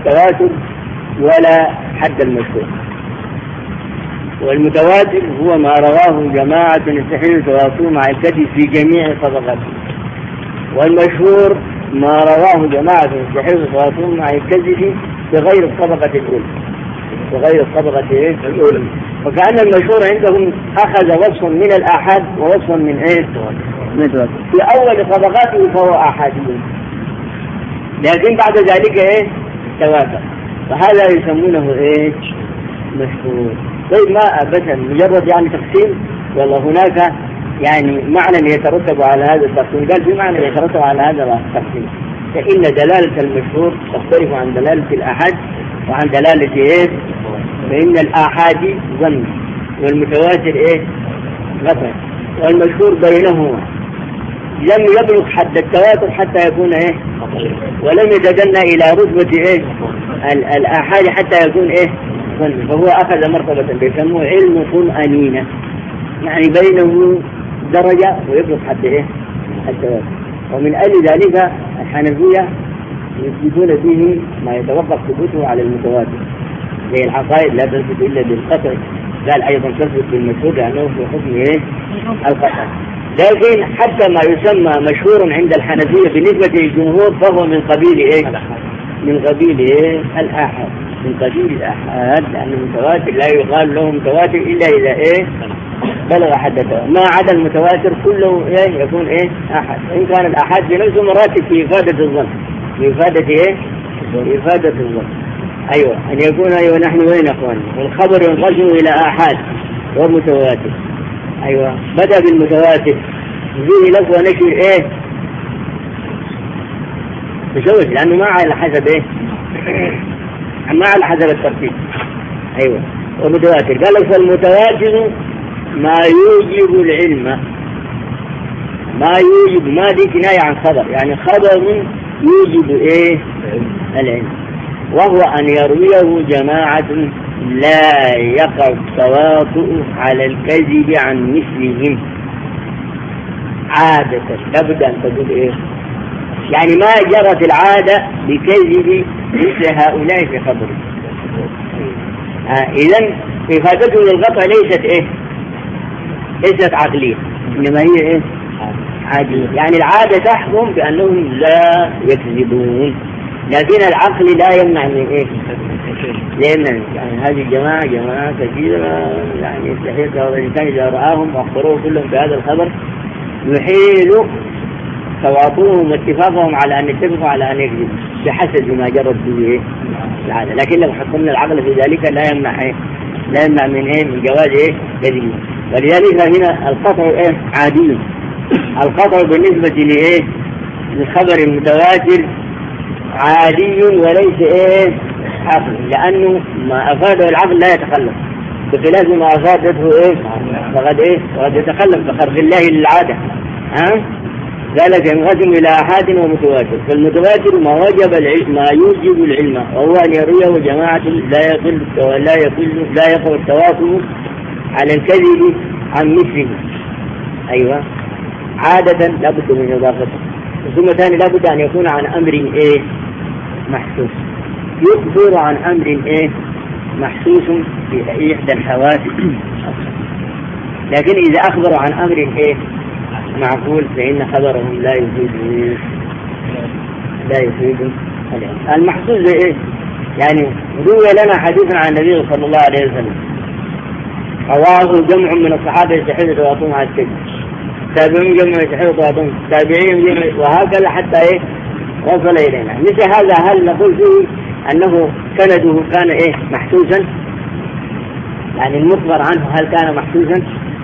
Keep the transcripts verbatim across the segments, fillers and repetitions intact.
التواتر ولا حد المشهور. والمتواتر هو ما رواه جماعة يستحيل تواصل مع الكذب في جميع طبقاته. والمشهور ما رواه جماعة يستحيل تواصل مع الكذب في غير الطبقة الأولى في غير الطبقة الأولى. فكأن المشهور عندهم أخذ وصفا من الآحاد ووصفا من إيه؟ في أول طبقاته فهو آحادي، لكن بعد ذلك إيه؟ تواتر. فهذا يسمونه إيه؟ مشهور. طيب ما أبدا مجرد يعني تقسيم، والله هناك يعني معنى يترتب على هذا التقسيم. قال في معنى يترتب على هذا التقسيم، فإن دلالة المشهور تختلف عن دلالة الآحاد وعن دلالة إيه؟ فإن الآحاد ظن والمتواتر إيه؟ غفر. والمشهور بينهما لم يبلغ حد التواتر حتى يكون إيه؟ ولم يتدنى إلى رتبة إيه؟ الآحاد حتى يكون إيه؟ ظن. فهو أخذ مرتبة بيسموه علم طمأنينة، يعني بينه درجة ويبلغ حد إيه؟ التواتر. ومن أجل ذلك الحنفية يثبتون فيه ما يتوقف ثبوته على المتواتر، زي العقائد لا تثبت إلا بالقطع. قال أيضا تثبت بالمشهور لأنه في حكم إيه؟ القطع. لكن حتى ما يسمى مشهور عند الحنفية بالنسبة للجمهور فهو من قبيل إيه؟ من قبيل إيه؟ الآحاد، من قبيل الآحاد، لأن المتواتر لا يقال له متواتر إلا إذا إيه؟ بلغ حدثه. ما عدا المتواتر كله إيه؟ يكون إيه؟ أحد. إن كان الأحد بنفسه مراتب في إفادة الظن، في إفادة إيه؟ في إفادة الظن. أيوة، أن يكون أيوة نحن وين أخواني. والخبر ينقسم إلى آحاد ومتواتر. أيوة، بدأ بالمتواتر فيه لفظ ونشر إيه؟ بشوش، لأنه ما على حسب إيه؟ ما على حسب الترتيب. أيوة، ومتواتر. قال لك فالمتواتر ما يوجب العلم، ما يوجب، ما دي كناية عن خبر، يعني خبر يوجب إيه؟ العلم، وهو أن يرويه جماعة لا يقع التواطؤ على الكذب عن مثلهم عادة. لابد أن تقول إيه؟ يعني ما جرت العادة بكذب مثل هؤلاء في خبره. آه إذن إفادته للقطع ليست إيه؟ ليست عقلية، إنما هي إيه؟ عادية. يعني العادة تحكم بأنهم لا يكذبون، لكن العقل لا يمنع من إيه؟ لأن يعني هذه الجماعة جماعة كثيرة، يعني يستحيل الإنسان إذا رآهم وأخبروه كلهم بهذا الخبر يحيل تواطؤهم واتفاقهم على أن يتفقوا على أن يكذبوا بحسب ما جرت به إيه؟ العادة. لكن لو حكمنا العقل في ذلك لا يمنع إيه؟ لا يمنع من إيه؟ من جواز إيه؟ كذبه. ولذلك هنا القطع إيه؟ عادي. القطع بالنسبة لإيه؟ للخبر المتواتر عادي وليس إيه؟ عقل، لأنه ما أفاده العقل لا يتخلف، بخلاف ما أفادته إيه؟ فقد إيه؟ فقد يتخلف بخرج الله للعادة. ها؟ ذلك ينقسم إلى آحاد ومتواتر. فالمتواتر ما وجب العلم، ما يوجب العلم، وهو أن يرويه جماعة لا يقل ولا يقل لا يقع التواطؤ على الكذب عن مثله. أيوة، عادة لابد من إضافته. ثم ثاني لابد أن يكون عن أمر إيه؟ محسوس. يخبر عن أمر إيه؟ محسوس في إحدى الحوادث. لكن إذا أخبر عن أمر إيه؟ معقول فإن خبرهم لا يفيد لا يفيد المحسوس إيه؟ يعني روي لنا حديث عن النبي صلى الله عليه وسلم رواه جمع من الصحابة يستحيل تواطؤهم على الكذب، تابعين جمع يستحيل تواطؤهم، تابعين جمع، وهكذا حتى إيه؟ وصل إلينا. مثل هذا هل نقول فيه أنه سنده كان إيه؟ محسوسا؟ يعني المخبر عنه هل كان محسوسا؟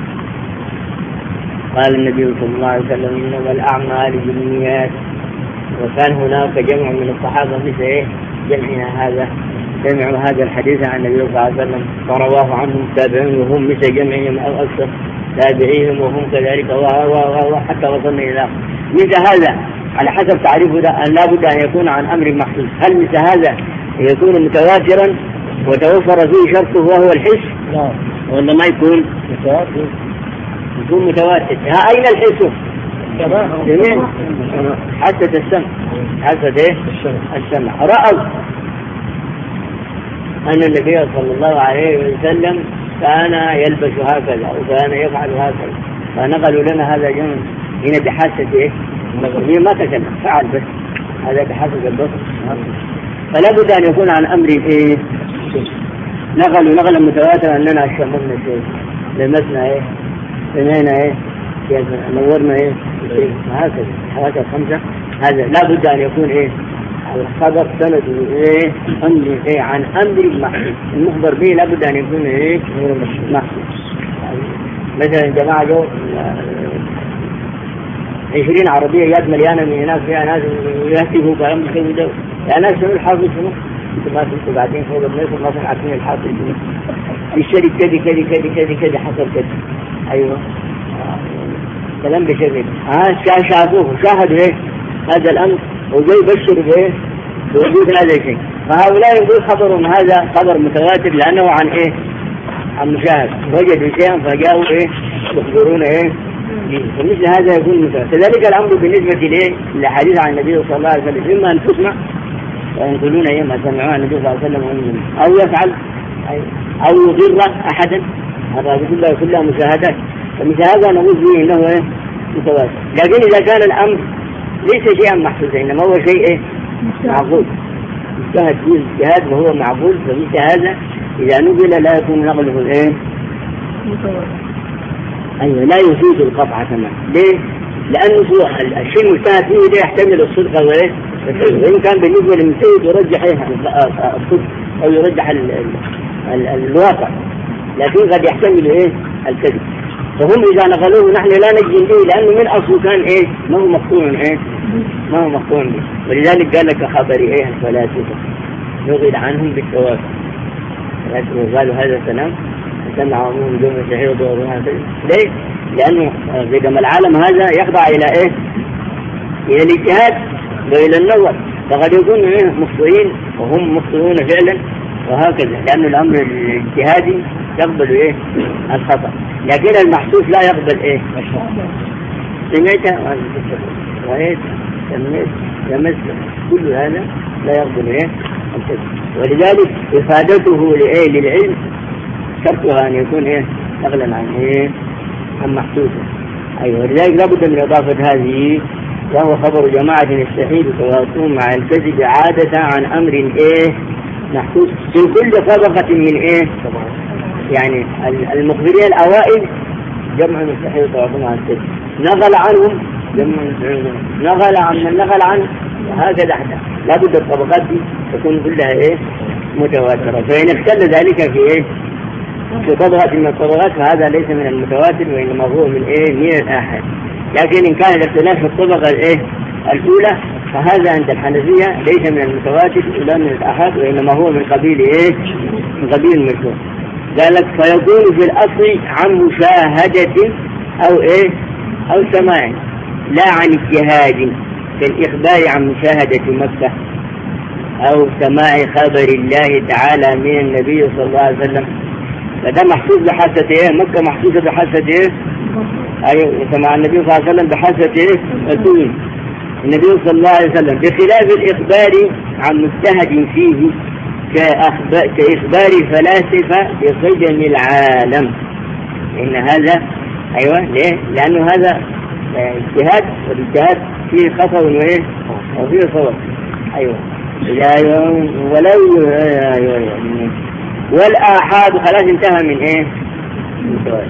قال النبي صلى الله عليه وسلم إنما الأعمال بالنيات، وكان هناك جمع من الصحابة مثل إيه؟ جمعنا هذا، جمعوا هذا الحديث عن النبي صلى الله عليه وسلم فرواه عنهم تابعين وهم مثل جمعهم أو أكثر تابعيهم وهم كذلك، وحتى وصلنا إلى مثل هذا. على حسب تعريفه ده أن لا بد أن يكون عن أمر محسوس. هل مثل هذا يكون متواترا وتوفر فيه شرطه وهو الحس؟ لا، ولا ما يكون متواتر؟ يكون متواتر. ها أين الحس؟ حاسة السمع، حاسة إيه؟ السمع. رأوا أن النبي صلى الله عليه وسلم كان يلبس هكذا وكان يفعل هكذا، فنقلوا لنا هذا جمع هنا بحاسة إيه؟ النظرية ما تكلم فعل بس هذا بحاسة البصر. فلا بد أن يكون عن أمر إيه؟ نقلوا نقلا متواترا أننا شممنا شيء، لمسنا إيه؟ سمعنا إيه؟ نورنا إيه؟ هكذا هكذا خمسة. هذا لا بد أن يكون إيه؟ الخبر سند إيه؟ أمر إيه؟ عن أمر محسوس، المخبر به لا بد أن يكون إيه؟ محسوس. مثلا جماعة جو عشرين عربية يد مليانة من هناك فيها ناس يهتفوا كلام يسوي ده، يا ناس شنو الحاصل شنو؟ انتم ما كنتوا قاعدين فوق الناس وما كنتوا عارفين الحاصل شنو؟ الشركة كذي كذي كذي كذي كذي حصل كذي. أيوه كلام بشكل ها شافوه شاهدوا إيه هذا الأمر وجاي يبشر بإيه بوجود هذا الشيء. فهؤلاء يقول خبرهم هذا خبر متواتر لأنه عن إيه؟ عن مشاهد، وجدوا شيئا فجاءوا إيه يخبرون إيه. ومثل هذا يكون متواتر. كذلك الأمر بالنسبة لإيه للحديث عن النبي صلى الله عليه وسلم، إما أن تسمع وينقلون إيه ما سمعوا عن النبي صلى الله عليه وسلم أو يفعل أو يضر أحدا، هذا كلها كلها مشاهدات. فمثل هذا نقول فيه إنه إيه متواتر. لكن إذا كان الأمر ليس شيئا محسوسا إنما هو شيء إيه معقول، اجتهد فيه الاجتهاد وهو معقول، فمثل هذا إذا نقل لا يكون نقله إيه متواتر. أيوة لا يفيد القطع كمان. ليه؟ لأنه الشيء المجتهد فيه ده يحتمل الصدق وإيه، وإن كان بالنسبة للمجتهد يرجح إيه الصدق أو يرجح ال ال ال الواقع، لكن قد يحتمل إيه الكذب. فهم إذا نقلوه نحن لا نجزم به لأنه من أصله كان إيه ما هو مقطوع إيه ما هو مقطوع به. ولذلك قال لك خبر إيه الفلاسفة نقل عنهم بالتواتر. قالوا هذا الكلام سمع عموم جمع صحيح وضعها. ليه؟ لأنه قدم العالم هذا يخضع إلى إيه؟ إلى الاجتهاد وإلى النظر، فقد يكونوا إيه مخطئين وهم مخطئون فعلا وهكذا، لأن الأمر الاجتهادي يقبل إيه الخطأ، لكن المحسوس لا يقبل إيه. سمعت رأيت سمعت لمست كل هذا لا يقبل إيه الكذب. ولذلك إفادته لإيه للعلم شرطها أن يكون إيه نقلا عن إيه عن محسوسه. أيوة ولذلك لابد من إضافة هذه، وهو خبر جماعة يستحيل تواصلهم مع الكذب عادة عن أمر إيه محسوس في كل طبقة من إيه يعني المخبرين الأوائل جمع يستحيل تواصلهم مع الكذب، نقل عنهم جمع نقل عن من نقل عنه هكذا حتى لابد الطبقات دي تكون كلها إيه متواترة. فإن اختل ذلك في إيه في طبقة من الطبقات فهذا ليس من المتواتر وإنما هو من إيه من الآحاد. لكن إن كان الاختلاف في الطبقة الإيه الأولى فهذا عند الحنفية ليس من المتواتر ولا من الآحاد وإنما هو من قبيل إيه من قبيل المشهور. قال لك فيكون في الأصل عن مشاهدة أو إيه أو سماع لا عن اجتهاد، كالإخبار عن مشاهدة مكة أو سماع خبر الله تعالى من النبي صلى الله عليه وسلم، فده محسوس بحاسة إيه مكة محسوسة بحاسة إيه أيوة سمع النبي صلى الله عليه وسلم بحاسة إيه الدين النبي صلى الله عليه وسلم، بخلاف الإخبار عن مجتهد فيه كإخبار فلاسفة بقدم العالم. إن هذا أيوة ليه؟ لأنه هذا اجتهاد والاجتهاد فيه خطأ وإيه وفيه صواب. أيوة أيوة ولو أيوة والآحاد خلاص انتهى من إيه متواتر.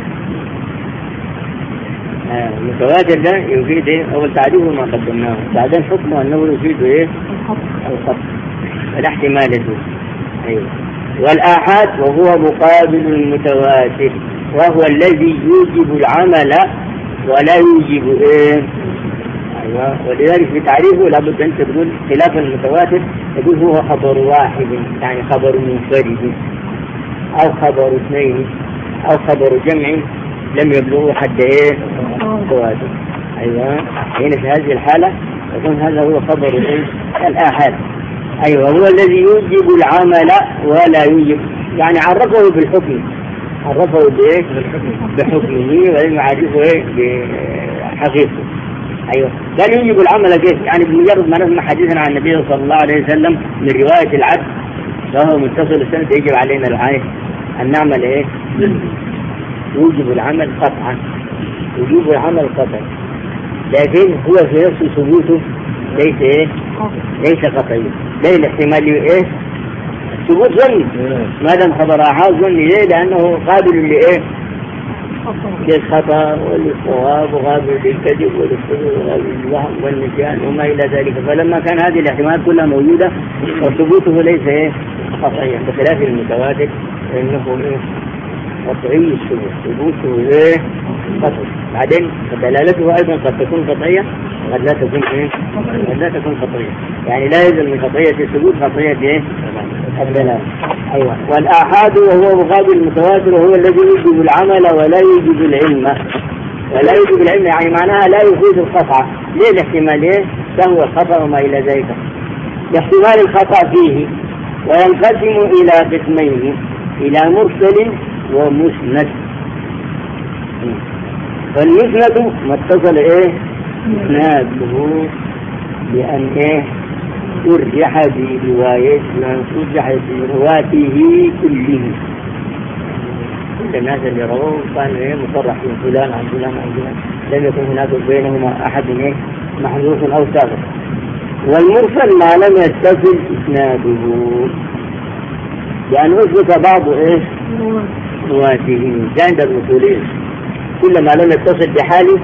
آه متواتر ده يفيد إيه أول تعريفه ما قدمناه، بعدين حكمه أنه يفيد إيه الخط ولا احتمالته. أيوة والآحاد وهو مقابل المتواتر وهو الذي يوجب العمل ولا يوجب إيه. أيوة ولذلك في تعريفه لابد أن تقول خلاف المتواتر يقول هو خبر واحد يعني خبر منفرد أو خبر اثنين أو خبر جمع لم يبلغوا حد إيه متواتر. أيوة هنا في هذه الحالة يكون هذا هو خبر إيه الآحاد. أيوة هو الذي يوجب العمل ولا يوجب يعني عرفه بالحكم عرفه بإيه بحكمه ولم يعرفه إيه بحقيقته. أيوة قال يوجب العمل كيف يعني بمجرد ما نسمع حديثا عن النبي صلى الله عليه وسلم من رواية العبد فهو متصل السند يجب علينا الآية أن نعمل إيه؟ يوجب العمل قطعا، يوجب العمل قطعا، لكن هو في نفس ثبوته ليس إيه؟ ليس قطعيا، ليس الاحتمال إيه؟ ثبوت ظني، ما دام خبر آحاد ظني. ليه؟ لأنه قابل لإيه؟ للخطأ وللصواب وقابل للكذب وللصدور وقابل للوهم والنسيان وما إلى ذلك. فلما كان هذه الاحتمالات كلها موجودة وثبوته ليس إيه؟ قطعيا، بخلاف المتواتر فإنه إيه؟ قطعي الثبوت، ثبوته إيه؟ قطعي. بعدين دلالته أيضا قد تكون قطعية وقد لا تكون إيه؟ قد لا تكون قطعية، يعني لا يلزم من قطعية الثبوت قطعية إيه؟ الدلالة. أيوة. والآحاد وهو مقابل المتواتر وهو الذي يوجب العمل ولا يوجب العلم، ولا يوجب العلم يعني معناها لا يفيد القطع. ليه الاحتمال إيه؟ سهو الخطأ وما إلى ذلك. احتمال الخطأ فيه وينقسم إلى قسمين، إلى مرسل ومسند. فالمسند ما اتصل إيه؟ إسناده بأن إيه؟ أرجح برواية أرجح برواته كلهم، كل الناس اللي رووا كانوا إيه؟ مصرح من فلان عن فلان عن فلان، لم يكن هناك بينهما أحد إيه؟ محذوف أو سابق. والمرسل ما لم يتصل إسناده يعني أثبت بعض إيه؟ رواته عند الوصولين، كل ما لم يتصل بحاله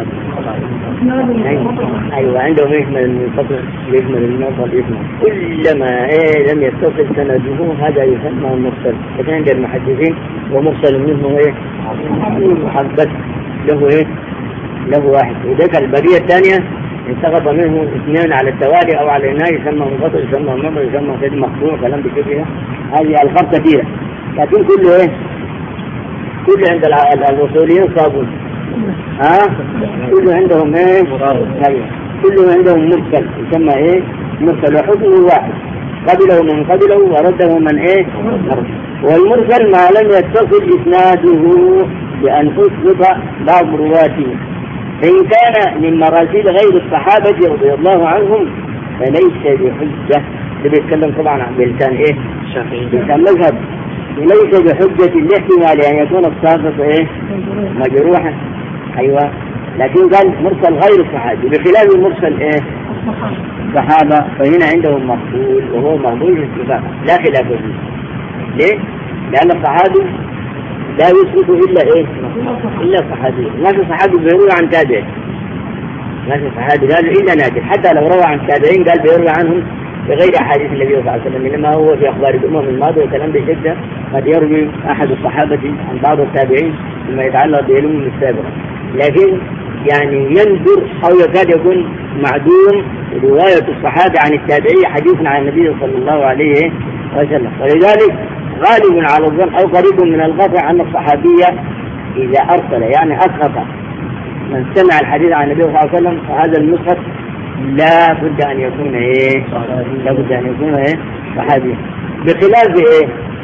أيوة عندهم يشمل المنفصل يشمل المنفصل يشمل كلما إيه لم يتصل سنده هذا يسمى مرسل. لكن عند المحدثين ومرسل منه إيه؟ محبت له إيه؟ له واحد. وذلك البرية الثانية إن سقط منه اثنين على التوالي أو على النهاية يسمى منفصل، يسمى منفصل، يسمى كده مقطوع، كلام بكده. هذه ألقاب كثيرة، لكن كله إيه؟ كله عند الوصوليين صابون. ها كله عندهم ايه؟ كله عندهم مرسل يسمى ايه؟ مرسل وحكمه واحد، قبله من قبله ورده من ايه؟ مرسل. والمرسل ما لم يتصل اسناده بأن أثبت بعض رواته، فإن كان من مراسيل غير الصحابة رضي الله عنهم فليس بحجة. اللي بيتكلم طبعا عن بلسان ايه؟ بلسان مذهب، ليس بحجة الاحتمال أن يكون الصحابة ايه؟ مجروحا. أيوة. لكن قال مرسل غير الصحابي بخلاف المرسل إيه؟ الصحابة، فهنا عندهم مقبول وهو مقبول الاتفاق لا خلاف فيه. ليه؟ لأن الصحابي لا يثبت إلا إيه؟ إلا الصحابي. ما في صحابي بيروي عن تابع، ما في صحابي قالوا إلا نادر، حتى لو روى عن تابعين قال بيروي عنهم بغير أحاديث النبي صلى الله عليه وسلم، إنما هو في أخبار الأمم الماضية وكلام بشدة قد يروي أحد الصحابة عن بعض التابعين فيما يتعلق بالأمم السابقة. لكن يعني يندر أو يكاد يكون معدوم رواية الصحابة عن التابعية حديث عن النبي صلى الله عليه وسلم. ولذلك غالب على الظن أو قريب من القطع أن الصحابية إذا أرسل يعني أسقط من سمع الحديث عن النبي صلى الله عليه وسلم فهذا المسقط لا بد أن يكون إيه؟ لا بد أن يكون إيه؟ صحابي، بخلاف إيه؟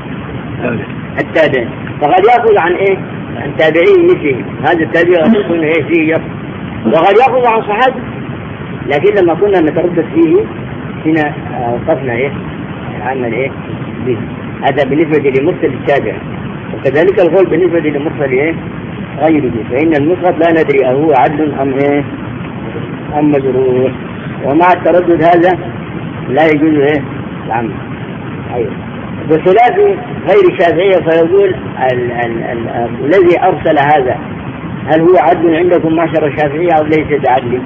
التابعين، فقد يأخذ عن إيه؟ عن تابعين مثله، هذا التابع قد يكون إيه فيه يقف، وقد يأخذ عن صحابي. لكن لما كنا نتردد فيه هنا وقفنا إيه؟ عمل إيه؟ به. هذا بالنسبة لمرسل التابع، وكذلك القول بالنسبة لمرسل إيه؟ غيره، فإن المسقط لا ندري أهو عدل أم إيه؟ أم مجروح. ومع التردد هذا لا يجوز إيه؟ العمل. أيوه. بخلاف غير الشافعية فيقول ال ال ال الذي أرسل هذا هل هو عدل عندكم معشر الشافعية أو ليس بعدل؟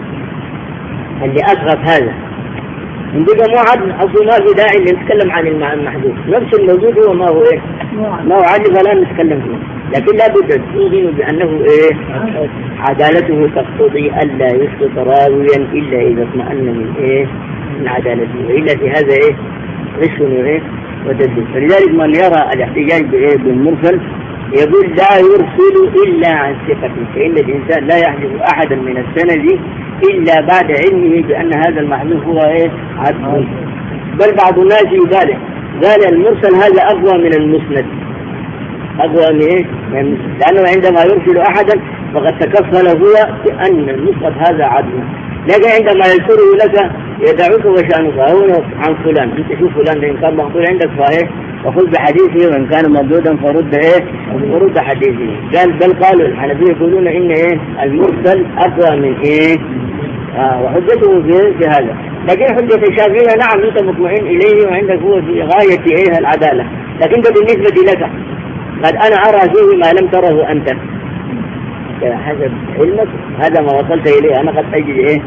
اللي أسقط هذا عندك مو عدل أصلا، ما في داعي نتكلم عن المحدود، نفس الموجود هو ما هو إيه؟ ما هو عدل فلا نتكلم فيه. لكن لا بد توضح بأنه إيه؟ عدالته تقتضي ألا يسقط راويا إلا إذا اطمأن من إيه؟ من عدالته، وإلا في هذا إيه؟ غش وإيه؟ وتدليس. فلذلك من يرى الاحتجاج بإيه؟ بالمرسل يقول لا يرسل إلا عن ثقة، فإن الإنسان لا يحدث أحدا من السند إلا بعد علمه بأن هذا المحذوف هو إيه؟ عدل. بل بعض الناس يبالغ، قال المرسل هذا أقوى من المسند، أقوى من إيه؟ لأنه عندما يرسل أحدا فقد تكفل هو بأن المسند هذا عدل، لكن عندما يذكره لك يدعوك وشأنك هو عن فلان، انت شوف فلان ده ان كان مقبول عندك صحيح وخذ بحديثه، وان كان مردودا فرد ايه فرد حديثه. قال بل قالوا الحنفية يقولون ان ايه المرسل اقوى من ايه آه وحجته في, في هذا. لكن حجة الشافعية نعم انت مطمئن اليه وعندك هو في غاية ايه العدالة، لكن ده بالنسبة لك قد انا ارى فيه ما لم تره انت حسب علمك، هذا ما وصلت اليه انا قد اجد ايه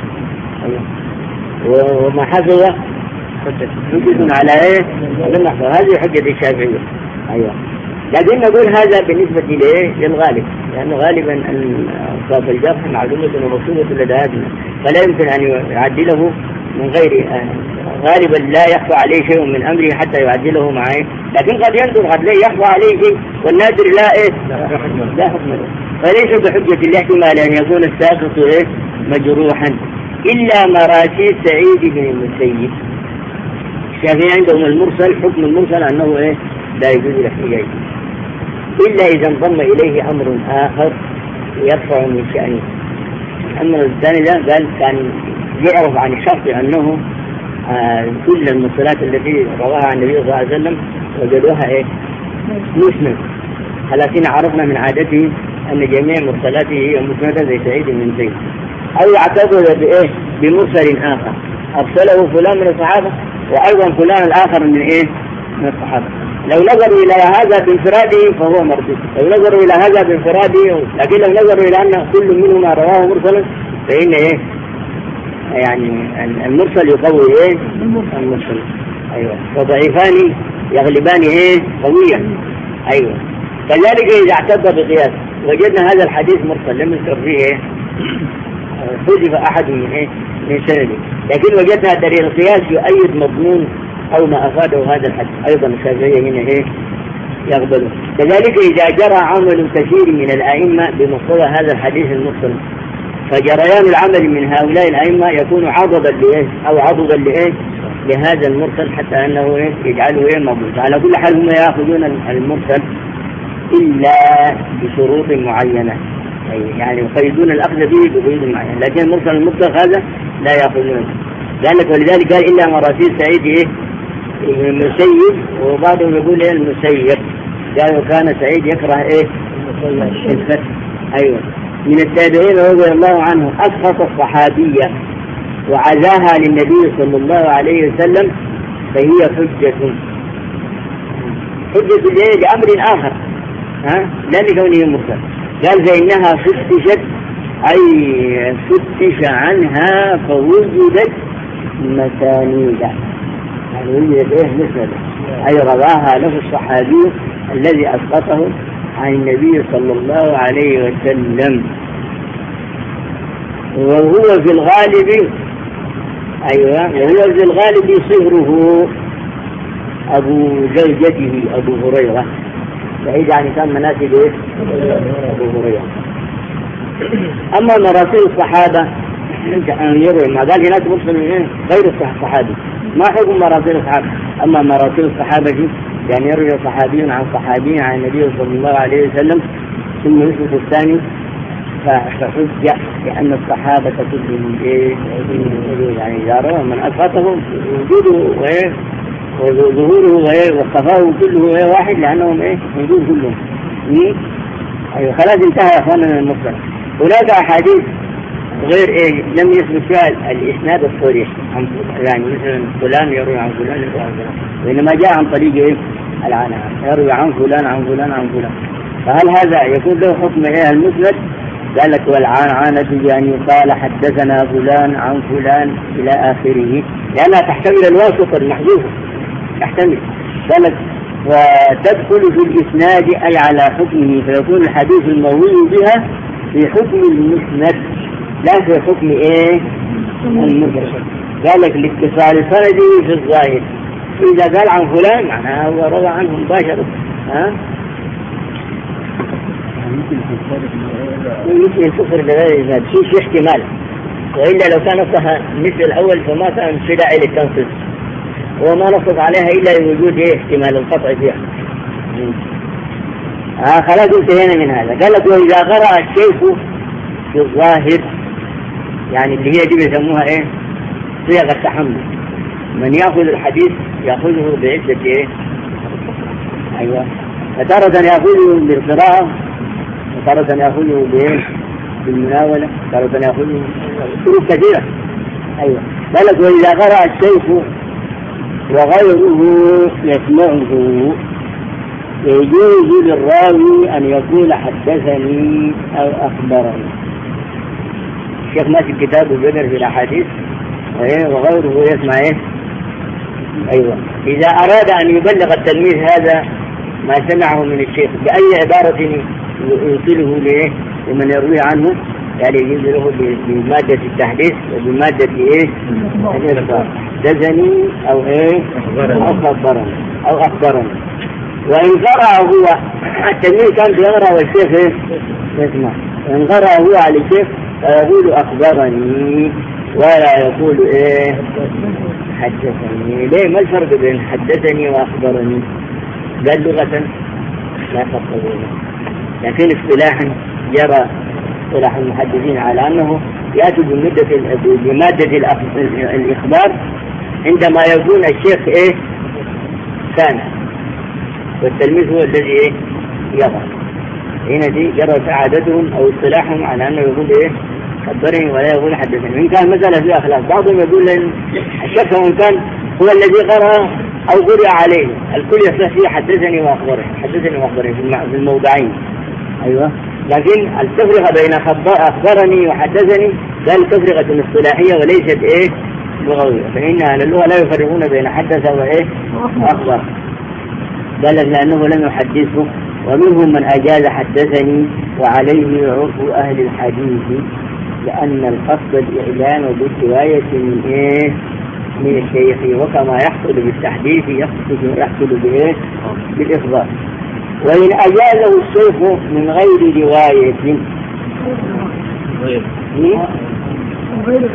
وما حفظ حجة على ايه بالنحو. هذه حجة الشافعية. ايوه لكن نقول هذا بالنسبة ليه للغالب، لأنه غالبا أوصاف الجرح معلومة ومكتوبة لدى هذا، فلا يمكن أن يعدله من غير غالبا لا يخفى عليه شيء من أمره حتى يعدله معه، لكن قد ينظر قد لا يخفى عليه شيء والنادر لا إيه لا حكم له، فليس بحجة الاحتمال أن يكون الساقط إيه مجروحا إلا مراسيل سعيد بن المسيب. الشافعي عندهم المرسل حكم المرسل أنه إيه لا يجوز الاحتجاج إلا إذا انضم إليه أمر آخر يرفع من شأنه. الأمر الثاني ده قال كان يعرف عن الشرط أنه آه كل المرسلات التي رواها عن النبي صلى الله عليه وسلم وجدوها إيه مسند، لكن عرفنا من عادته أن جميع مرسلاته هي مسندة زي سعيد بن زيد، أو يعتقد بإيه بمرسل آخر أرسله فلان من الصحابة وأيضا فلان الآخر من إيه من الصحابة. لو نظروا إلى هذا بانفراده فهو مردود، لو نظروا إلى هذا بانفراده، لكن لو نظروا إلى أن كل منهما رواه مرسلا فإن إيه يعني المرسل يقوي إيه المرسل. أيوة فضعيفان يغلبان إيه قويا. أيوة كذلك إذا اعتد بقياس وجدنا هذا الحديث مرسل لم يذكر فيه إيه حذف أحد من إيه من سنده، لكن وجدنا دليل القياس يؤيد مضمون أو ما أفاده هذا الحديث، أيضا الشافعية هنا إيه يقبله. كذلك إذا جرى عمل كثير من الأئمة بمقتضى هذا الحديث المرسل فجريان العمل من هؤلاء الأئمة يكون عضدا لإيه أو عضدا لإيه لهذا المرسل حتى أنه إيه يجعله إيه مضبوط. على كل حال هم يأخذون المرسل إلا بشروط معينة، يعني يقيدون الأخذ به بقيود معين، لكن المرسل المطلق هذا لا يأخذونه. ذلك ولذلك قال إلا مراسيل سعيد إيه المسيب، وبعضهم يقول إيه المسيب، قالوا كان سعيد يكره إيه الفتح. أيوة من التابعين رضي الله عنه أسقط الصحابية وعزاها للنبي صلى الله عليه وسلم فهي حجة حجة لإيه لأمر آخر ها لا لكونه مرسل. قال فإنها فتشت أي فتش عنها فوجدت مسانيدة، يعني وجدت إيه مثل أي رواها له الصحابي الذي أسقطه عن النبي صلى الله عليه وسلم، وهو في الغالب أيوة وهو في الغالب صهره أبو زوجته أبو هريرة، بعيد عن كان مناسب إيه أبو هريرة. أما مراسيل الصحابة أن يروي ما قال هناك مرسل غير الصحابي ما حكم مراسيل الصحابة. أما مراسيل الصحابة يعني يروي صحابي عن صحابي عن النبي صلى الله عليه وسلم ثم يثبت الثاني فحجة لأن الصحابة كلهم إيه يعني إذا روى من أسقطهم وجوده غير وظهوره غير وصفاه كله غير واحد لأنهم إيه وجود كلهم. أيوة خلاص انتهى يا أخوانا من المصدر. هناك أحاديث غير إيه لم يثبت فيها الإسناد الصريح يعني مثلا فلان يروي عن فلان يروي عن فلان، وإنما جاء عن طريق إيه العنعنة يروي عن فلان عن فلان عن فلان، فهل هذا يكون له حكم إيه المسند؟ قال لك والعنعنة بأن يقال حدثنا فلان عن فلان إلى آخره لأنها تحتمل الواسطة المحذوفة تحتمل. قال لك وتدخل في الإسناد أي على حكمه فيكون الحديث المروي بها في حكم المسند لا في حكم إيه المسند. قال لك الاتصال السندي في الظاهر إذا قال عن فلان معناه هو روى عنه مباشرة ها يمكن الكفر بغير إسناد في احتمال، وإلا لو كان نصها مثل الأول فما كان في داعي للتنصيص وما نصب عليها إلا لوجود إيه احتمال القطع فيها. آه خلاص انتهينا من هذا. قال لك وإذا قرأ الشيخ في الظاهر يعني اللي هي دي بيسموها ايه؟ صيغ التحمل. من يأخذ الحديث يأخذه بعدة ايه؟ ايوه، فتارة يأخذه بالقراءة، وتارة يأخذه بايه؟ بالمناولة، تارة يأخذه طرق كثيرة. ايوه، قالت وإذا قرأ الشيخ وغيره يسمعه يجوز للراوي أن يقول حدثني أو أخبرني. الشيخ ماسك كتاب وبدر في الأحاديث وغيره يسمع إيه؟ أيوة، إذا أراد أن يبلغ التلميذ هذا ما سمعه من الشيخ بأي عبارة يوصله ليه ومن يروي عنه، يعني يجوز له بمادة التحديث وبمادة إيه؟ الإخبار، حدثني أو إيه؟ أو أخبرني أو أخبرني. وإن قرأ هو التلميذ كان يقرأ والشيخ إيه؟ يسمع. إن قرأ هو على الشيخ فيقول أخبرني ولا يقول إيه؟ حدثني. ليه؟ ما الفرق بين حدثني وأخبرني؟ قال لغة لا فرق بينه، لكن اصطلاحا جرى اصطلاح المحدثين على أنه يأتي بمادة الإخبار عندما يكون الشيخ إيه؟ ثاني والتلميذ هو الذي إيه؟ يرى. هنا دي جرى سعادتهم أو اصطلاحهم على أنه يقول إيه؟ خبرني ولا يقول حدثني. إن كان مسألة فيها خلاف، بعضهم يقول لأن الشيخ إن كان هو الذي قرأ أو قرأ عليه الكل يصح فيه حدثني وأخبرني، حدثني وأخبرني في الموضعين. أيوة، لكن التفرقة بين أخبرني وحدثني قال تفرقة اصطلاحية وليست إيه؟ لغوية، فإن أهل اللغة لا يفرقون بين حدث وإيه؟ وأخبر. قال لأنه لم يحدثه. ومنهم من أجاز حدثني وعليه عرف أهل الحديث، لأن القصد الإعلان بالرواية من إيه؟ من الشيخ، وكما يحصل بالتحديث يحصل يحصل بإيه؟ بالإخبار. وإن أجازه الشيخ من غير رواية غير غير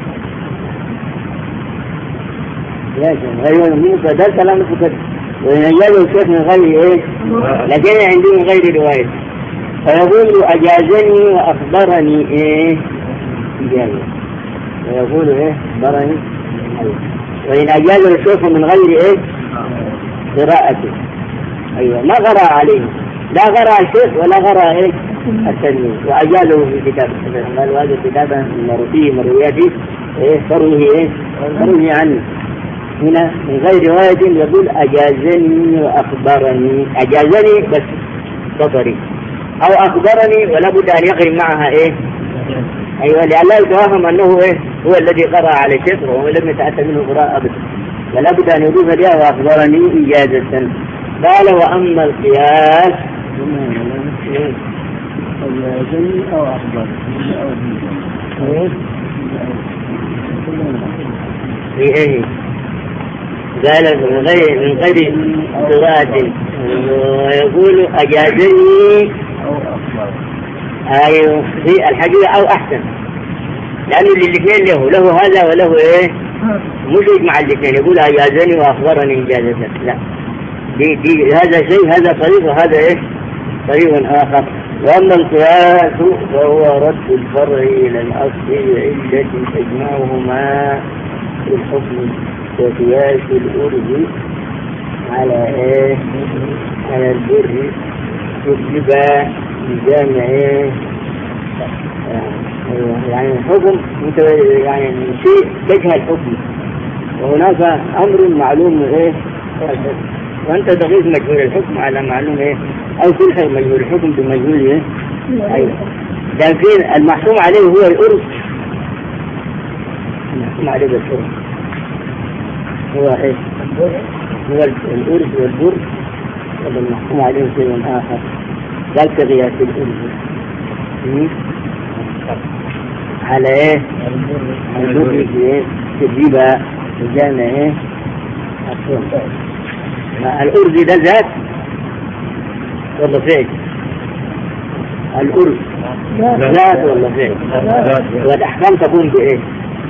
غير من فدل كلام فكر. وإن أجازه الشيخ من غير إيه؟ لكن عندي من غير رواية فيقول أجازني وأخبرني إيه؟ إجازة، ويقول إيه؟ أخبرني. وإن أجازه الشيخ من غير إيه؟ قراءته. أيوة، ما غرى عليه، لا غرى الشيخ ولا غرى إيه؟ التلميذ، وأجازه في كتاب. قالوا هذا كتابا فيه مروياته إيه؟ فروه إيه؟ فروه عنه. هنا من غير رواية يقول أجازني وأخبرني، أجازني بس بطري، أو أخبرني ولا بد أن يقرن معها إيه؟ أيوة، لأن لا يتوهم أنه إيه؟ هو الذي قرأ على الشيخ وهو لم يتأتى منه قراءة أبدا، ولا بد أن يضيف لها وأخبرني إجازة. قال وأما القياس أجازني أو أخبرني إيه إيه قال من غير من غير قراءة، ويقول أجازني أيوه في الحقيقة أو أحسن، لأنه الاثنين له له هذا وله إيه؟ مش مع الاثنين، يقول أجازني وأخبرني إجازة. لا، دي دي هذا شيء، هذا طريق وهذا إيه؟ طريق آخر. وأما القياس فهو رد الفرع إلى الأصل بعلة تجمعهما في الحكم، وقياس الأرض على إيه؟ على البر والربا بجامع إيه؟ يعني الحكم يعني شيء وجه الحكم، وهناك أمر معلوم إيه؟ وأنت تغيث مجهول الحكم على معلوم إيه؟ أو تلحق مجهول الحكم بمجهول إيه؟ أيوة، لكن المحكوم عليه هو الأرض، المحكوم عليه بالأرض هو إيه؟ هو الأرض والبر، ولا المحكوم عليه شيء آخر. قال كقياس الأرض على إيه؟ البر في إيه؟ في الربا الجامع إيه؟ الأرض ده ذات ولا فعل؟ الأرض ذات ولا فعل؟ والأحكام تكون بإيه؟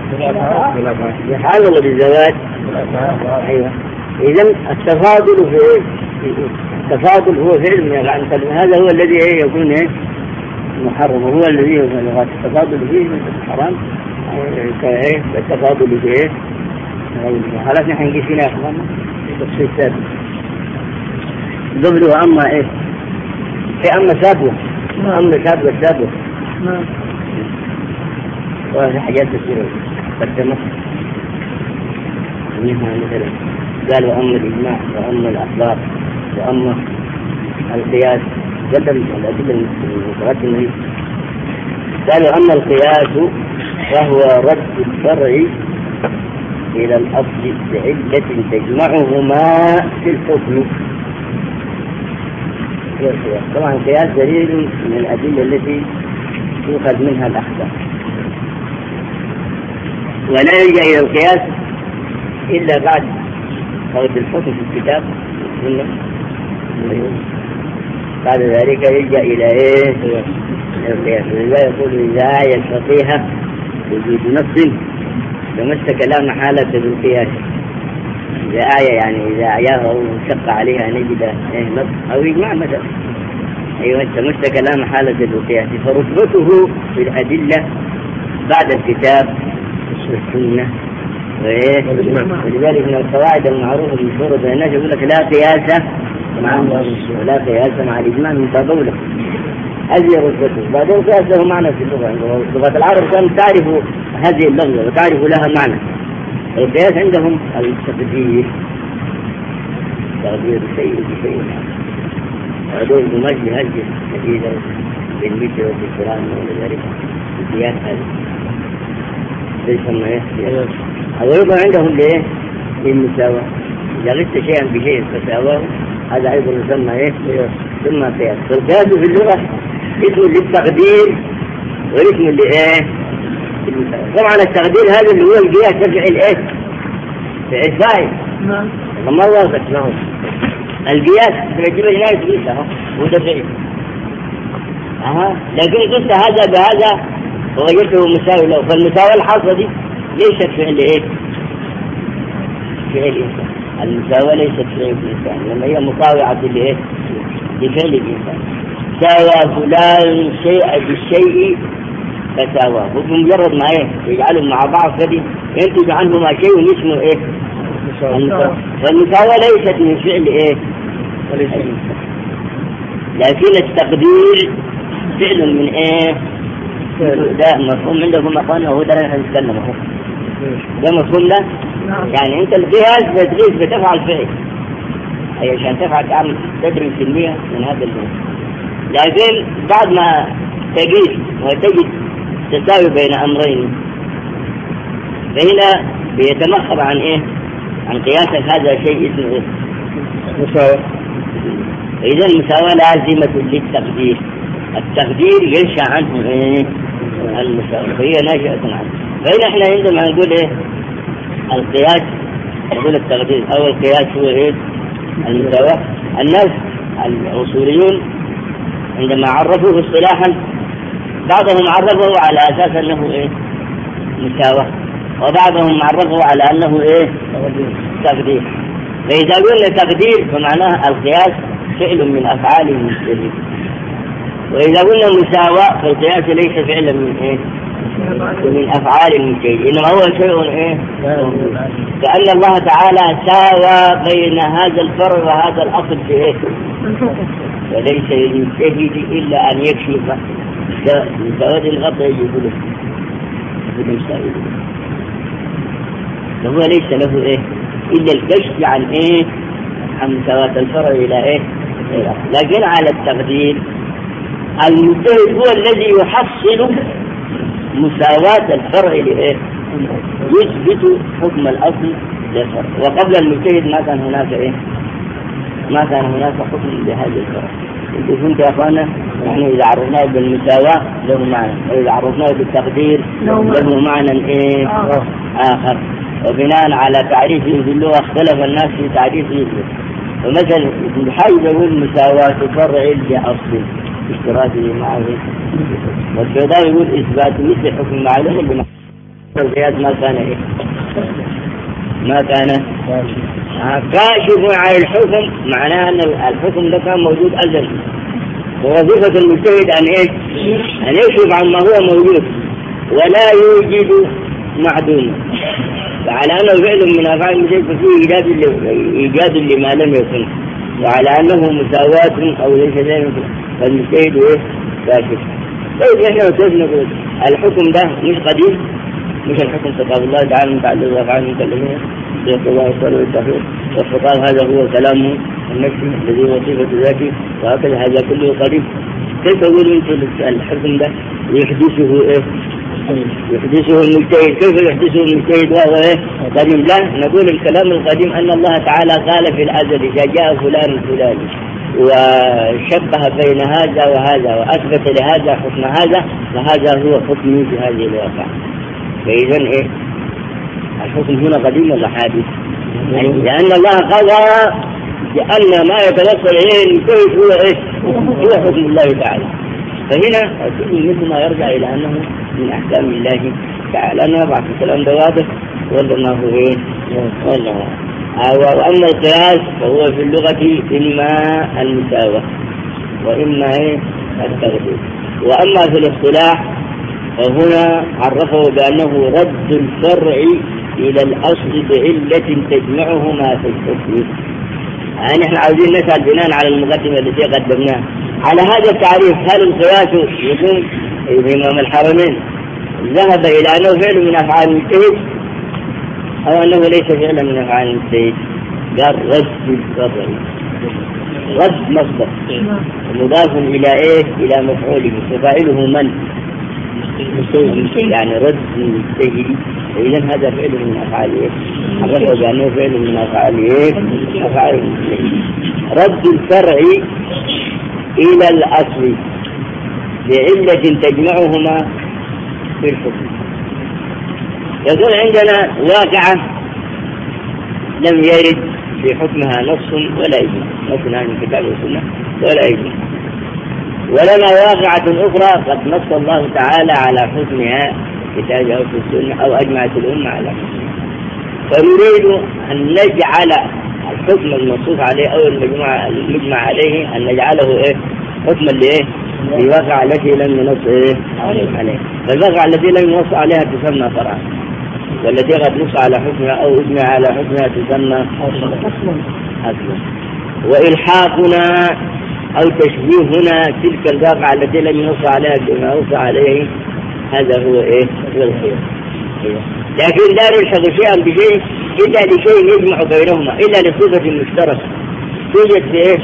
بحال ولا بالزواج؟ أيوة، إذن التفاضل في إيه؟ التفاضل هو فعل، يعني هذا هو الذي إيه يكون إيه؟ محرم، وهو الذي يكون التفاضل فيه من الحرام ايه التفاضل في ايه خلاص نحن نجي فينا يا اخوان تفصيل ثابت قبل واما ايه في اما سابوه اما سابوه سابوه وفي حاجات كثيرة قدمت منها مثلا قال واما الاجماع واما الاخبار واما القياس قدم الادله المتقدمه قالوا اما القياس فهو رد الفرع إلى الأصل بعلة تجمعهما في الحكم. طبعا القياس دليل من الأدلة التي يؤخذ منها الأحكام، ولا يلجأ إلى القياس إلا بعد فرض الحكم في الكتاب والسنة. بعد ذلك يلجأ إلى إيه؟ القياس. لا يقول إذا آية فقيهة وجود نص فمسك لا محالة بالقياس. إذا آية يعني إذا آياها أو شق عليها نجد نص أو إجماع مثلا، أيوة تمسك لا محالة بالقياس، فرتبته في الأدلة بعد الكتاب والسنة. ولذلك من القواعد المعروفة المشهورة بين الناس يقول لك لا قياس مع ولا قياس مع الإجماع من تضوله. هذه رتبته. بعد القياس له معنى في اللغة، لغة العرب كانت تعرف هذه اللغة وتعرف لها معنى. القياس عندهم التقدير، تقدير شيء بشيء، هذول بمجد هجة جديدة بالمثل والذكران ولذلك القياس هذا ليس ما يحكي. ويبقى عندهم ليه؟ للمساواة. إذا غشت شيئا بشيء فساواه هذا أيضا يسمى إيه؟ ثم قياس. فالقياس في اللغة اسم للتقدير واسم لإيه؟ طبعا التقدير هذا اللي هو القياس تفعل إيه؟ فعل فاعل. نعم. ما واضح له. القياس بيجيب الناس قيسه وده فعل. أها. لكن قلت هذا بهذا ووجدته مساوي له، فالمساواة الحاصلة دي ليست فعل إيه؟ فعل الإنسان. المساواة ليست فعل الإنسان، لما هي مطاوعة لإيه؟ لفعل الإنسان. ساوى فلان شيء بالشيء فساواه، بمجرد ما إيه؟ يجعلهم مع بعض كده ينتج عنهما شيء اسمه إيه؟ المساواة. فالمساواة ليست من فعل إيه؟ لكن التقدير فعل من إيه؟ ده مفهوم عندكم أخوانا وهو ده اللي نتكلم. ده مفهوم له؟ يعني أنت القياس بتقيس بتفعل فعل، أي عشان تفعل تعمل تدري كمية من هذا الفعل، لكن بعد ما تقيس وتجد تساوي بين أمرين فهنا بيتمخض عن إيه؟ عن قياسك هذا شيء اسمه إيه؟ مساواة. إذا المساواة لازمة للتقدير. التقدير ينشأ عنه إيه؟ المساواة، فهي ناشئة عنه. فإن إحنا عندما نقول إيه؟ القياس نقول التقدير أو القياس هو إيه؟ المساواة. الناس الأصوليون عندما عرفوه اصطلاحا بعضهم عرفه على أساس أنه إيه؟ مساواة، وبعضهم عرفه على أنه إيه؟ تقدير. فإذا قلنا تقدير فمعناه القياس فعل من أفعال المجتهد، وإذا قلنا مساواة فالقياس ليس فعلا من إيه؟ من أفعال المجتهد، إنما هو شيء إيه؟ كأن الله تعالى ساوى بين هذا الفرع وهذا الأصل في إيه؟ وليس للمجتهد إلا أن يكشف مساواة الغطاء يقوله فهو ليس له إيه؟ إلا الكشف عن إيه؟ عن مساواة الفرع إلى إيه؟ لكن على التقدير المجتهد هو الذي يحصل مساواة الفرع لإيه؟ يثبت حكم الأصل للفرع، وقبل المجتهد ما كان هناك إيه؟ ما كان هناك حكم لهذا الفرع. انتوا فهمتوا يا اخوانا؟ يعني اذا عرفناه بالمساواة له معنى، واذا عرفناه بالتقدير له معنى ايه؟ اخر. وبناء على تعريفه في اللغة اختلف الناس في تعريفه. فمثلا ابن حجر يقول مساواة فرع لأصل اشتراكه معه، والشيطان يقول إثبات مثل حكم معلوم بمعنى القياس ما كان إيه؟ ما كان كاشف عن الحكم، معناه أن الحكم ده كان موجود أزل، ووظيفة المجتهد أن إيه؟ أن يكشف عن ما هو موجود. ولا يوجد معدوم، فعلى أنه فعل من أفعال المجتهد ففيه إيجاد لما لم يكن، وعلى أنه مساواة أو ليس ذلك فالمجتهد إيه فاسد. طيب إحنا كيف نقول الحكم ده مش قديم؟ مش الحكم كتاب الله تعالى متعلق بأفعال المكلفين يقول الله صلى الله عليه وسلم، فقال هذا هو كلام النفسي الذي هو صفة ذاته، وهكذا هذا كله قديم. كيف تقول أنتم الحكم ده يحدثه إيه؟ يحدثه المجتهد، كيف يحدثه المجتهد وهو إيه قديم؟ لا، نقول الكلام القديم أن الله تعالى قال في الأزل إذا جاء فلان فلان وشبه بين هذا وهذا وأثبت لهذا حكم هذا، فهذا هو حكمي في هذه الواقع. فإذا إيه الحكم هنا قديم ولا حادث؟ يعني لأن الله قضى بأن ما يتوصل إليه المجتهد هو إيه؟ هو حكم الله تعالى. فهنا مثل ما يرجع إلى أنه من أحكام الله تعالى، أنه بعد الكلام ده واضح ولا ما هو إيه؟ ولا وأما القياس فهو في اللغة إما المساواة وإما إيه التغيير. وأما في الاصطلاح فهنا عرفه بأنه رد الفرع إلى الأصل بعلة تجمعهما في الحكم. يعني احنا عاوزين نسأل بناء على المقدمة التي قدمناها على هذا التعريف، هل القياس يكون إمام الحرمين ذهب إلى أنه فعل من أفعال المجتهد أو أنه ليس فعلا من أفعال المجتهد؟ قال رد الفرع، رد مصدر مضاف إلى إيه؟ إلى مفعوله، ففاعله من؟ يعني رد المجتهد. إذن هذا فعل من أفعال إيه؟ عرفه بأنه فعل من أفعال إيه؟ أفعال المجتهد. رد الفرع إلى الأصل بعلة تجمعهما في الحكم. يقول عندنا واقعة لم يرد في حكمها نص ولا إجماع، مثلا من الكتاب والسنة ولا إجماع، ولنا واقعة أخرى قد نص الله تعالى على حكمها في الكتاب أو في السنة أو أجمعت الأمة على حكمها، فنريد أن نجعل الحكم المنصوص عليه أو المجمع المجمع عليه أن نجعله إيه؟ حكما لإيه؟ الواقع التي لم ينص إيه؟ عليه. فالواقع التي لم ينص عليها تسمى فرعا، والتي قد نص على حكمها أو أجمع على حكمها تسمى أصلا. وإلحاقنا أو تشبيهنا تلك الواقع التي لم ينص عليها بما نص عليه هذا هو إيه؟ هو الخير. لكن لا نلحق شيئا بشيء إلا لشيء يجمع بينهما، إلا لصفة مشتركة توجد في إيه؟